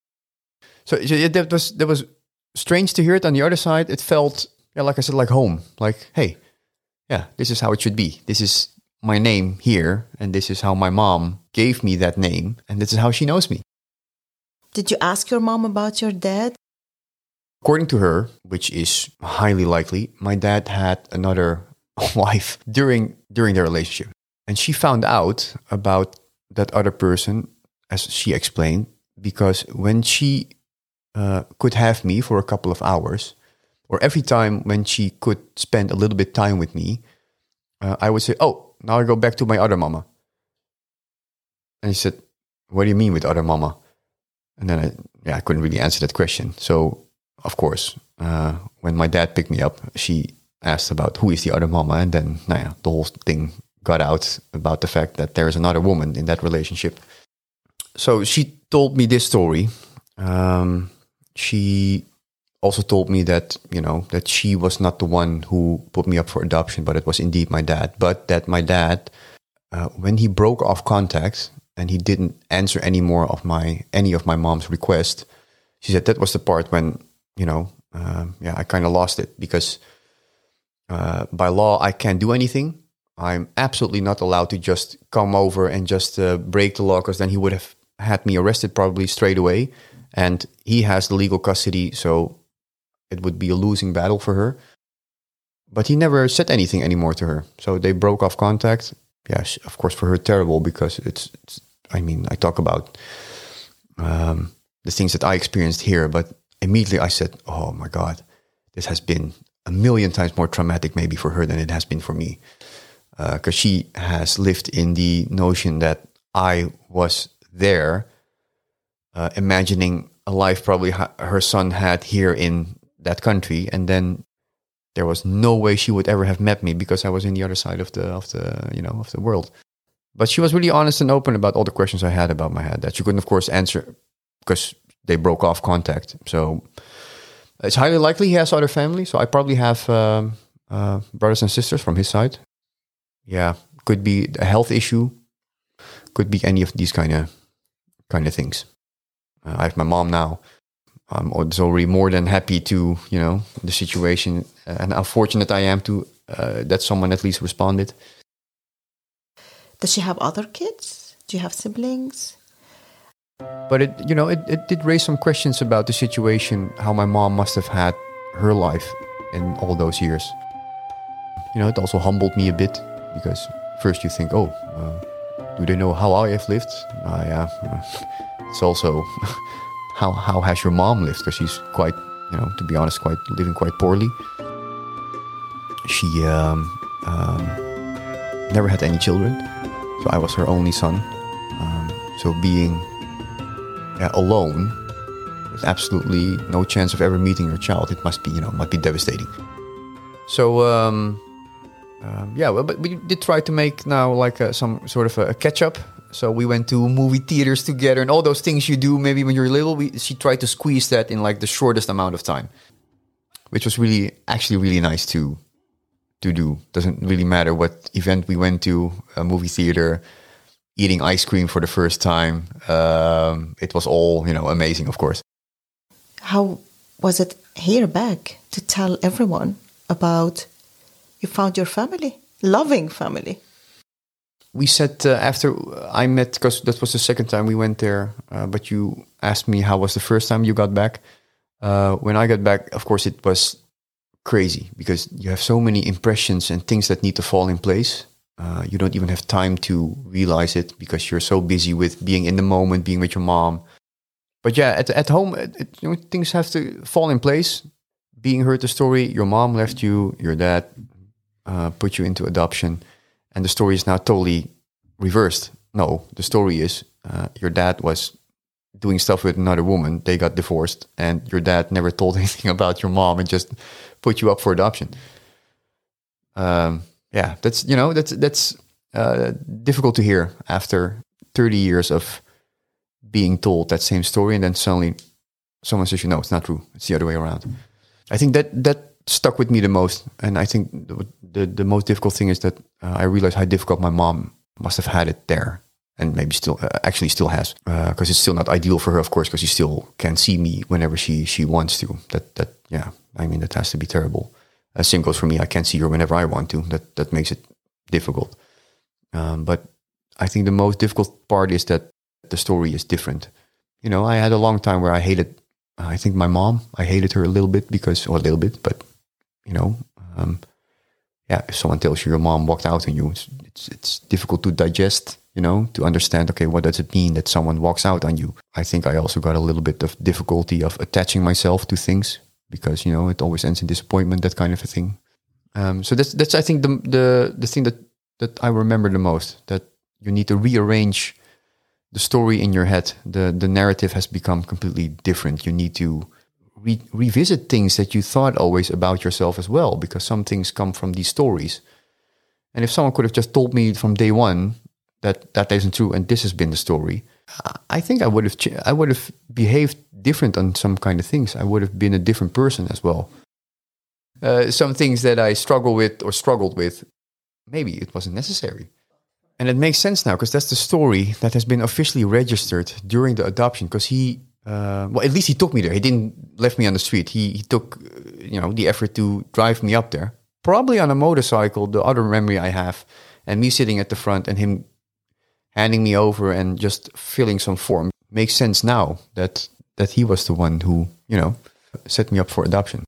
So it, that was that was strange to hear it. On the other side, it felt, yeah, like I said, like home. Like, hey, yeah, this is how it should be. This is my name here, and this is how my mom gave me that name, and this is how she knows me. Did you ask your mom about your dad? According to her, which is highly likely, my dad had another wife during during their relationship. And she found out about that other person, as she explained, because when she uh, could have me for a couple of hours, or every time when she could spend a little bit time with me, uh, I would say, oh, now I go back to my other mama. And he said, what do you mean with other mama? And then I, yeah, I couldn't really answer that question. So, of course, uh, when my dad picked me up, she asked about who is the other mama, and then nah, yeah, the whole thing got out about the fact that there is another woman in that relationship. So she told me this story. Um, she also told me that, you know, that she was not the one who put me up for adoption, but it was indeed my dad. But that my dad, uh, when he broke off contact and he didn't answer any more of my any of my mom's requests. She said that was the part when, you know, um, yeah, I kind of lost it because uh, by law I can't do anything. I'm absolutely not allowed to just come over and just uh, break the law, because then he would have had me arrested probably straight away. And he has the legal custody, so it would be a losing battle for her. But he never said anything anymore to her. So they broke off contact. Yeah, of course, for her, terrible, because it's, it's I mean, I talk about um, the things that I experienced here, but immediately I said, oh my God, this has been a million times more traumatic maybe for her than it has been for me. Because uh, she has lived in the notion that I was there, uh, imagining a life probably ha- her son had here in that country, and then there was no way she would ever have met me because I was in the other side of the of the you know of the world. But she was really honest and open about all the questions I had about my dad that she couldn't, of course, answer because they broke off contact. So it's highly likely he has other family. So I probably have um, uh, brothers and sisters from his side. Yeah, could be a health issue, could be any of these kind of kind of things. Uh, I have my mom now. I'm already more than happy to, you know, the situation, and how fortunate I am to uh, that someone at least responded. Does she have other kids? Do you have siblings? But it, you know, it, it did raise some questions about the situation, how my mom must have had her life in all those years. You know, it also humbled me a bit, because first you think, oh, uh, do they know how I have lived? Uh, yeah, uh, it's also how how has your mom lived? Because she's quite, you know, to be honest, quite living quite poorly. She um, um, never had any children, so I was her only son. Um, so being uh, alone, with absolutely no chance of ever meeting her child, it must be, you know, must be devastating. So. Um, Um, yeah, well, but we did try to make now like a, some sort of a, a catch-up. So we went to movie theaters together and all those things you do maybe when you're little. We, she tried to squeeze that in like the shortest amount of time, which was really, actually really nice to to do. Doesn't really matter what event we went to, a movie theater, eating ice cream for the first time. Um, it was all, you know, amazing, of course. How was it here back to tell everyone about... You found your family, loving family. We said uh, after I met, because that was the second time we went there, uh, but you asked me how was the first time you got back. Uh, when I got back, of course, it was crazy because you have so many impressions and things that need to fall in place. Uh, you don't even have time to realize it because you're so busy with being in the moment, being with your mom. But yeah, at at home, it, it, you know, things have to fall in place. Being heard the story, your mom left you, your dad Uh, put you into adoption, and the story is now totally reversed. No, the story is uh, your dad was doing stuff with another woman. They got divorced, and your dad never told anything about your mom and just put you up for adoption. Um, yeah, that's you know that's that's uh, difficult to hear after thirty years of being told that same story, and then suddenly someone says, "You know, it's not true. It's the other way around." I think that that. stuck with me the most, and I think the the, the most difficult thing is that uh, I realized how difficult my mom must have had it there, and maybe still uh, actually still has, because uh, it's still not ideal for her, of course, because she still can't see me whenever she she wants to. That that yeah, I mean that has to be terrible. Uh, same goes for me. I can't see her whenever I want to. That that makes it difficult. Um, but I think the most difficult part is that the story is different. You know, I had a long time where I hated. Uh, I think my mom. I hated her a little bit because, or a little bit, but. You know, um, yeah, if someone tells you your mom walked out on you, it's, it's it's difficult to digest, you know, to understand, okay, what does it mean that someone walks out on you? I think I also got a little bit of difficulty of attaching myself to things because, you know, it always ends in disappointment, that kind of a thing. Um, so that's, that's I think, the the the thing that, that I remember the most, that you need to rearrange the story in your head. The, the narrative has become completely different. You need to... Re- revisit things that you thought always about yourself as well, because some things come from these stories. And if someone could have just told me from day one that that isn't true and this has been the story, I think I would have ch- I would have behaved different on some kind of things. I would have been a different person as well. Uh, some things that I struggle with or struggled with, maybe it wasn't necessary. And it makes sense now because that's the story that has been officially registered during the adoption. Because he, uh, well, at least he took me there. He didn't left me on the street. He he took, uh, you know, the effort to drive me up there. Probably on a motorcycle. The other memory I have, and me sitting at the front and him handing me over and just filling some form. Makes sense now that that he was the one who, you know, set me up for adoption.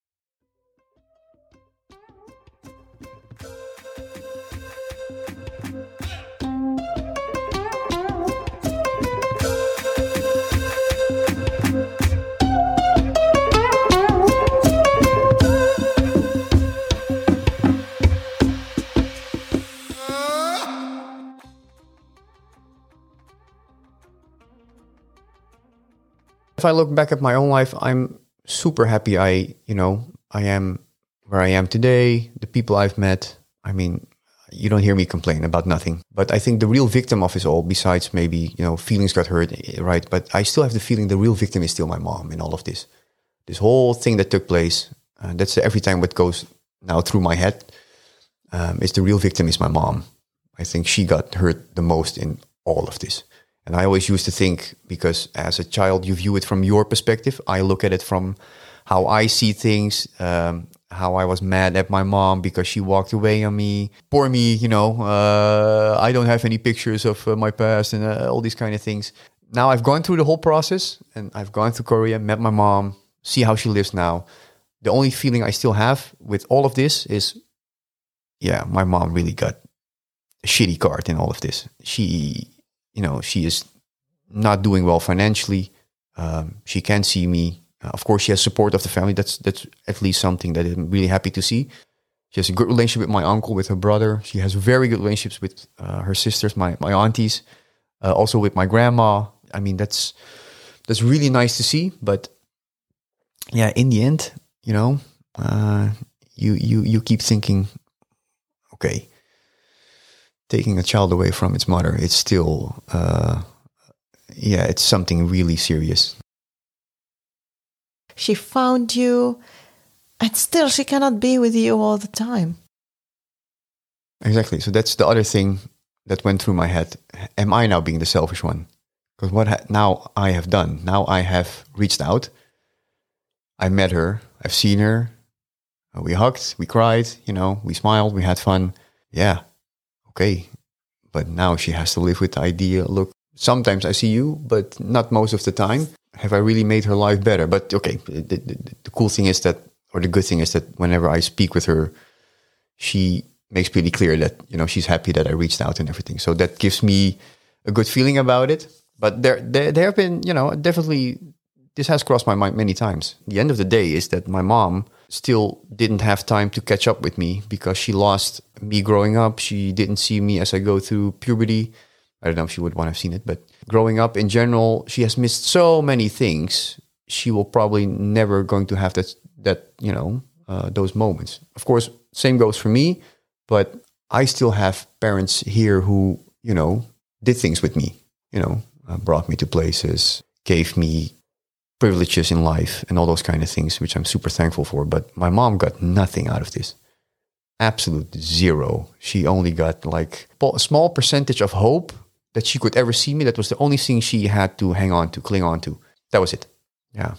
If I look back at my own life, I'm super happy I, you know, I am where I am today, the people I've met. I mean, you don't hear me complain about nothing. But I think the real victim of it all, besides maybe, you know, feelings got hurt, right? But I still have the feeling the real victim is still my mom in all of this. This whole thing that took place, uh, that's every time what goes now through my head, um, is the real victim is my mom. I think she got hurt the most in all of this. And I always used to think, because as a child, you view it from your perspective. I look at it from how I see things, um, how I was mad at my mom because she walked away on me. Poor me, you know, uh, I don't have any pictures of uh, my past and uh, all these kind of things. Now I've gone through the whole process and I've gone to Korea, met my mom, see how she lives now. The only feeling I still have with all of this is, yeah, my mom really got a shitty card in all of this. She... You know, she is not doing well financially. Um, she can see me. Uh, of course, she has support of the family. That's that's at least something that I'm really happy to see. She has a good relationship with my uncle, with her brother. She has very good relationships with uh, her sisters, my my aunties, uh, also with my grandma. I mean, that's that's really nice to see. But yeah, in the end, you know, uh, you you you keep thinking, okay. Taking a child away from its mother, it's still, uh, yeah, it's something really serious. She found you, and still she cannot be with you all the time. Exactly. So that's the other thing that went through my head. Am I now being the selfish one? Because what ha- now I have done, now I have reached out. I met her, I've seen her, we hugged, we cried, you know, we smiled, we had fun. Yeah. Okay, but now she has to live with the idea, look, sometimes I see you, but not most of the time. Have I really made her life better? But okay, the, the, the cool thing is that, or the good thing is that whenever I speak with her, she makes pretty clear that, you know, she's happy that I reached out and everything. So that gives me a good feeling about it. But there, there, there have been, you know, definitely, this has crossed my mind many times. The end of the day is that my mom still didn't have time to catch up with me because she lost me growing up. She didn't see me as I go through puberty. I don't know if she would want to have seen it, but growing up in general, she has missed so many things. She will probably never going to have that, that you know, uh, those moments. Of course, same goes for me, but I still have parents here who, you know, did things with me, you know, uh, brought me to places, gave me privileges in life and all those kind of things, which I'm super thankful for. But my mom got nothing out of this. Absolute zero. She only got like a small percentage of hope that she could ever see me. That was the only thing she had to hang on to, cling on to. That was it. Yeah.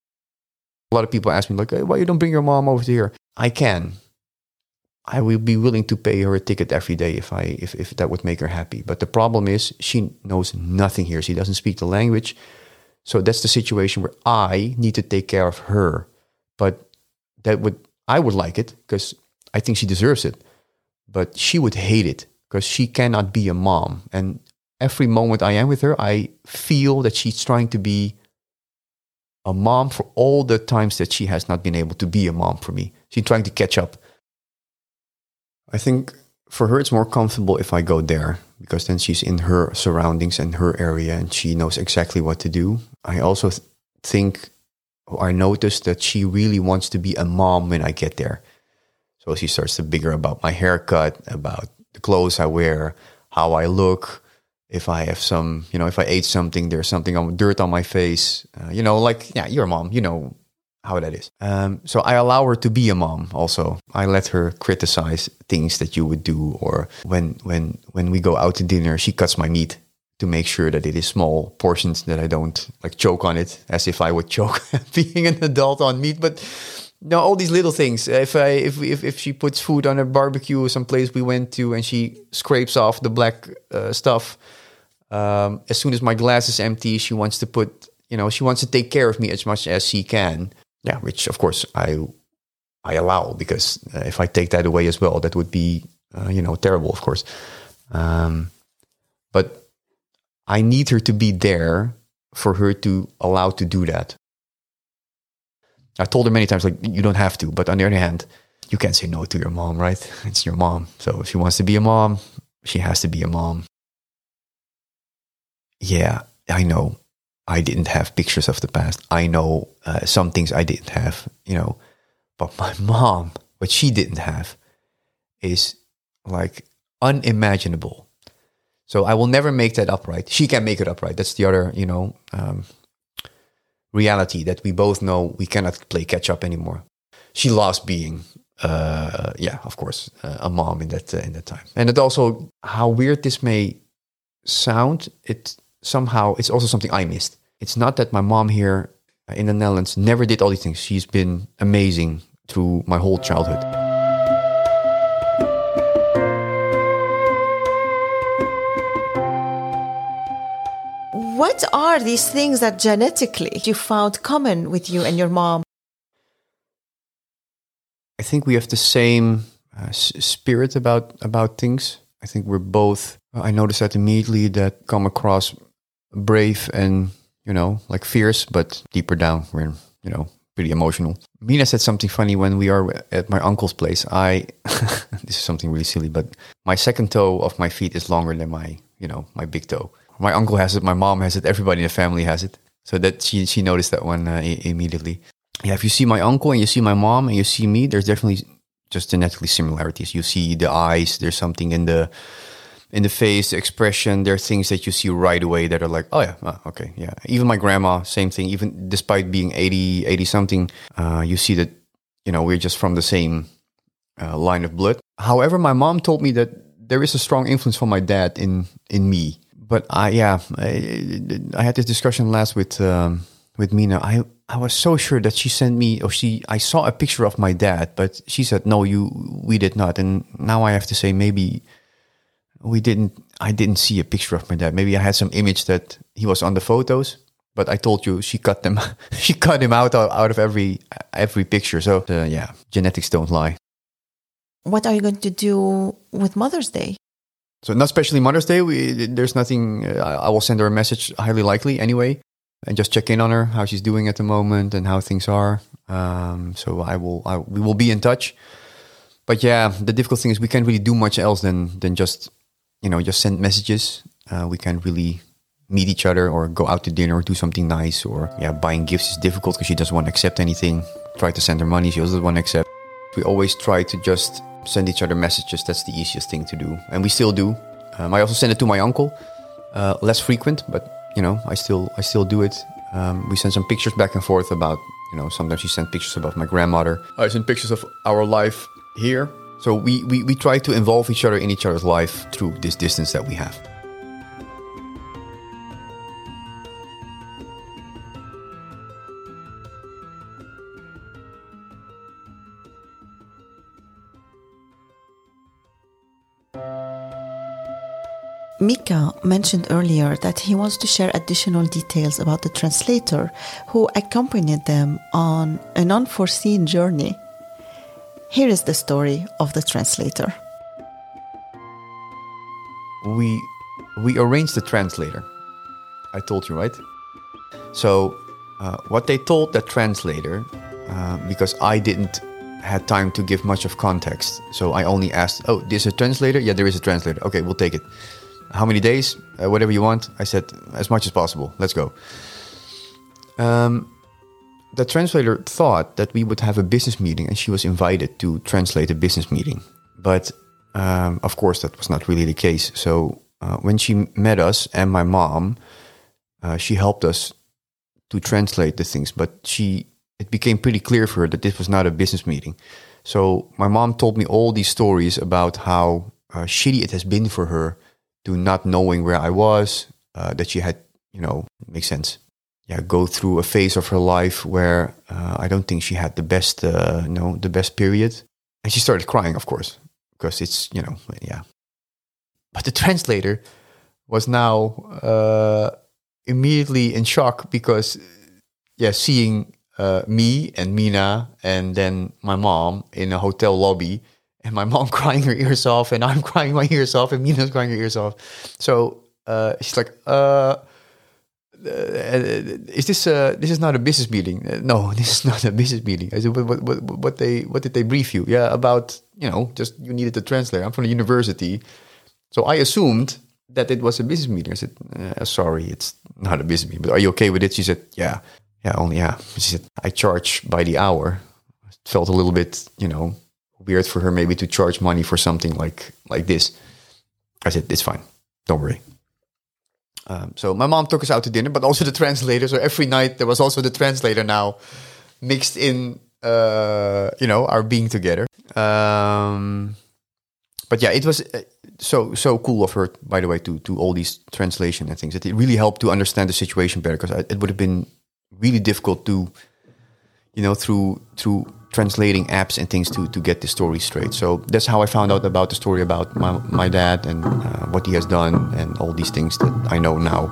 A lot of people ask me like, hey, why you don't bring your mom over here? I can. I will be willing to pay her a ticket every day if I if, if that would make her happy. But the problem is she knows nothing here. She doesn't speak the language. So that's the situation where I need to take care of her. But that would I would like it because I think she deserves it. But she would hate it because she cannot be a mom. And every moment I am with her, I feel that she's trying to be a mom for all the times that she has not been able to be a mom for me. She's trying to catch up. I think for her, it's more comfortable if I go there because then she's in her surroundings and her area and she knows exactly what to do. I also th- think, or I noticed that she really wants to be a mom when I get there. So she starts to bigger about my haircut, about the clothes I wear, how I look. If I have some, you know, if I ate something, there's something on dirt on my face. Uh, you know, like, yeah, you're a mom. You know how that is. Um, so I allow her to be a mom also. I let her criticize things that you would do, or when when when we go out to dinner, she cuts my meat to make sure that it is small portions, that I don't like choke on it as if I would choke being an adult on meat. But no, all these little things. If I if if if she puts food on a barbecue or some place we went to and she scrapes off the black uh, stuff, um, as soon as my glass is empty, she wants to put, you know, she wants to take care of me as much as she can. Yeah, which of course I I allow, because uh, if I take that away as well, that would be uh, you know, terrible, of course. Um, but I need her to be there for her to allow to do that. I told her many times, like, you don't have to. But on the other hand, you can't say no to your mom, right? It's your mom. So if she wants to be a mom, she has to be a mom. Yeah, I know I didn't have pictures of the past. I know uh, some things I didn't have, you know. But my mom, what she didn't have is like unimaginable. So I will never make that up, right? She can make it up, right? That's the other, you know, um, reality that we both know we cannot play catch up anymore. She loves being, uh, yeah, of course, uh, a mom in that uh, in that time. And it also, how weird this may sound, it somehow it's also something I missed. It's not that my mom here in the Netherlands never did all these things. She's been amazing through my whole childhood. What are these things that genetically you found common with you and your mom? I think we have the same uh, s- spirit about, about things. I think we're both, I noticed that immediately, that come across brave and, you know, like fierce, but deeper down, we're, you know, pretty emotional. Mina said something funny when we are at my uncle's place. I, this is something really silly, but my second toe of my feet is longer than my, you know, my big toe. My uncle has it, my mom has it, everybody in the family has it. So that she she noticed that one uh, I- immediately. Yeah, if you see my uncle and you see my mom and you see me, there's definitely just genetically similarities. You see the eyes, there's something in the in the face, the expression. There are things that you see right away that are like, oh yeah, oh, okay, yeah. Even my grandma, same thing. Even despite being eighty, eighty something, uh, you see that, you know, we're just from the same uh, line of blood. However, my mom told me that there is a strong influence from my dad in in me. But I, yeah, I, I had this discussion last with um, with Mina. I, I was so sure that she sent me, or she, I saw a picture of my dad, but she said, no, you, we did not. And now I have to say, maybe we didn't, I didn't see a picture of my dad. Maybe I had some image that he was on the photos, but I told you, she cut them, she cut him out, out of every, every picture. So uh, yeah, genetics don't lie. What are you going to do with Mother's Day? So not especially Mother's Day. We, there's nothing. Uh, I will send her a message, highly likely anyway, and just check in on her, how she's doing at the moment and how things are. Um, so I will. I, we will be in touch. But yeah, the difficult thing is we can't really do much else than than just, you know, just send messages. Uh, we can't really meet each other or go out to dinner or do something nice. Or yeah, buying gifts is difficult because she doesn't want to accept anything. Try to send her money, she also doesn't want to accept. We always try to just send each other messages. That's the easiest thing to do, and we still do. Um, I also send it to my uncle, uh, less frequent, but you know, I still I still do it. Um, we send some pictures back and forth about, you know, sometimes she sent pictures about my grandmother. I send pictures of our life here. So we, we we try to involve each other in each other's life through this distance that we have. Mika mentioned earlier that he wants to share additional details about the translator who accompanied them on an unforeseen journey. Here is the story of the translator. We we arranged the translator. I told you, right? So uh, what they told the translator, uh, because I didn't had time to give much of context, so I only asked, oh, there's a translator? Yeah, there is a translator. Okay, we'll take it. How many days? Uh, whatever you want. I said, as much as possible. Let's go. Um, the translator thought that we would have a business meeting and she was invited to translate a business meeting. But um, of course, that was not really the case. So uh, when she met us and my mom, uh, she helped us to translate the things. But she it became pretty clear for her that this was not a business meeting. So my mom told me all these stories about how uh, shitty it has been for her to not knowing where I was, uh, that she had, you know, makes sense. Yeah, go through a phase of her life where uh, I don't think she had the best, uh, you know, the best period. And she started crying, of course, because it's, you know, yeah. But the translator was now uh, immediately in shock because, yeah, seeing uh, me and Mina and then my mom in a hotel lobby, and my mom crying her ears off, and I'm crying my ears off, and Mina's crying her ears off. So uh, she's like, uh, uh, "Is this uh, this is not a business meeting? Uh, no, this is not a business meeting." I said, "What, what, what they what did they brief you? Yeah, about you know, just you needed a translator. I'm from the university, so I assumed that it was a business meeting." I said, uh, "Sorry, it's not a business meeting. But are you okay with it?" She said, "Yeah, yeah, only yeah." She said, "I charge by the hour." It felt a little bit, you know, weird for her maybe to charge money for something like like this. I said, "It's fine, don't worry." Um, so my mom took us out to dinner, but also the translator. So every night there was also the translator now mixed in, uh, you know, our being together. Um, but yeah, it was uh, so so cool of her, by the way, to to all these translation and things. It really helped to understand the situation better, because it would have been really difficult to, you know, through through translating apps and things to to get the story straight. So that's how I found out about the story about my, my dad and uh, what he has done and all these things that I know now.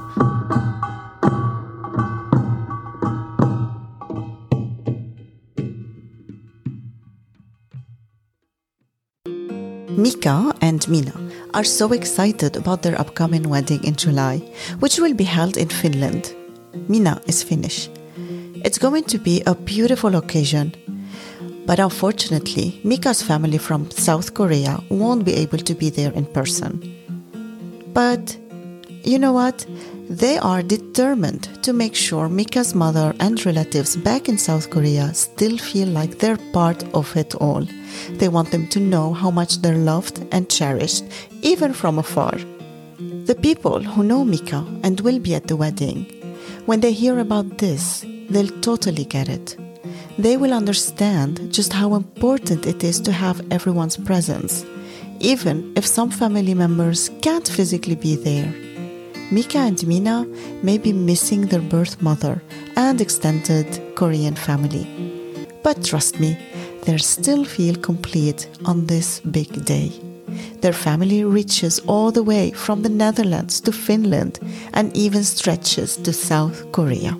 Mika and Mina are so excited about their upcoming wedding in July, which will be held in Finland. Mina is Finnish. It's going to be a beautiful occasion. But unfortunately, Mika's family from South Korea won't be able to be there in person. But you know what? They are determined to make sure Mika's mother and relatives back in South Korea still feel like they're part of it all. They want them to know how much they're loved and cherished, even from afar. The people who know Mika and will be at the wedding, when they hear about this, they'll totally get it. They will understand just how important it is to have everyone's presence, even if some family members can't physically be there. Mika and Mina may be missing their birth mother and extended Korean family. But trust me, they'll still feel complete on this big day. Their family reaches all the way from the Netherlands to Finland and even stretches to South Korea.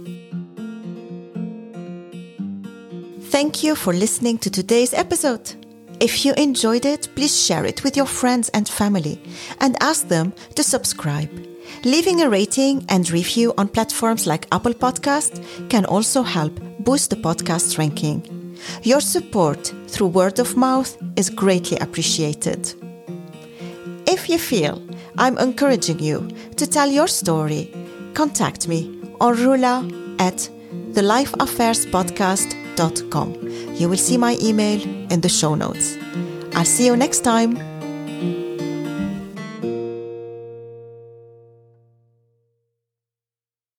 Thank you for listening to today's episode. If you enjoyed it, please share it with your friends and family and ask them to subscribe. Leaving a rating and review on platforms like Apple Podcast can also help boost the podcast ranking. Your support through word of mouth is greatly appreciated. If you feel I'm encouraging you to tell your story, contact me on Rula at the life affairs podcast dot com. You will see my email in the show notes. I'll see you next time.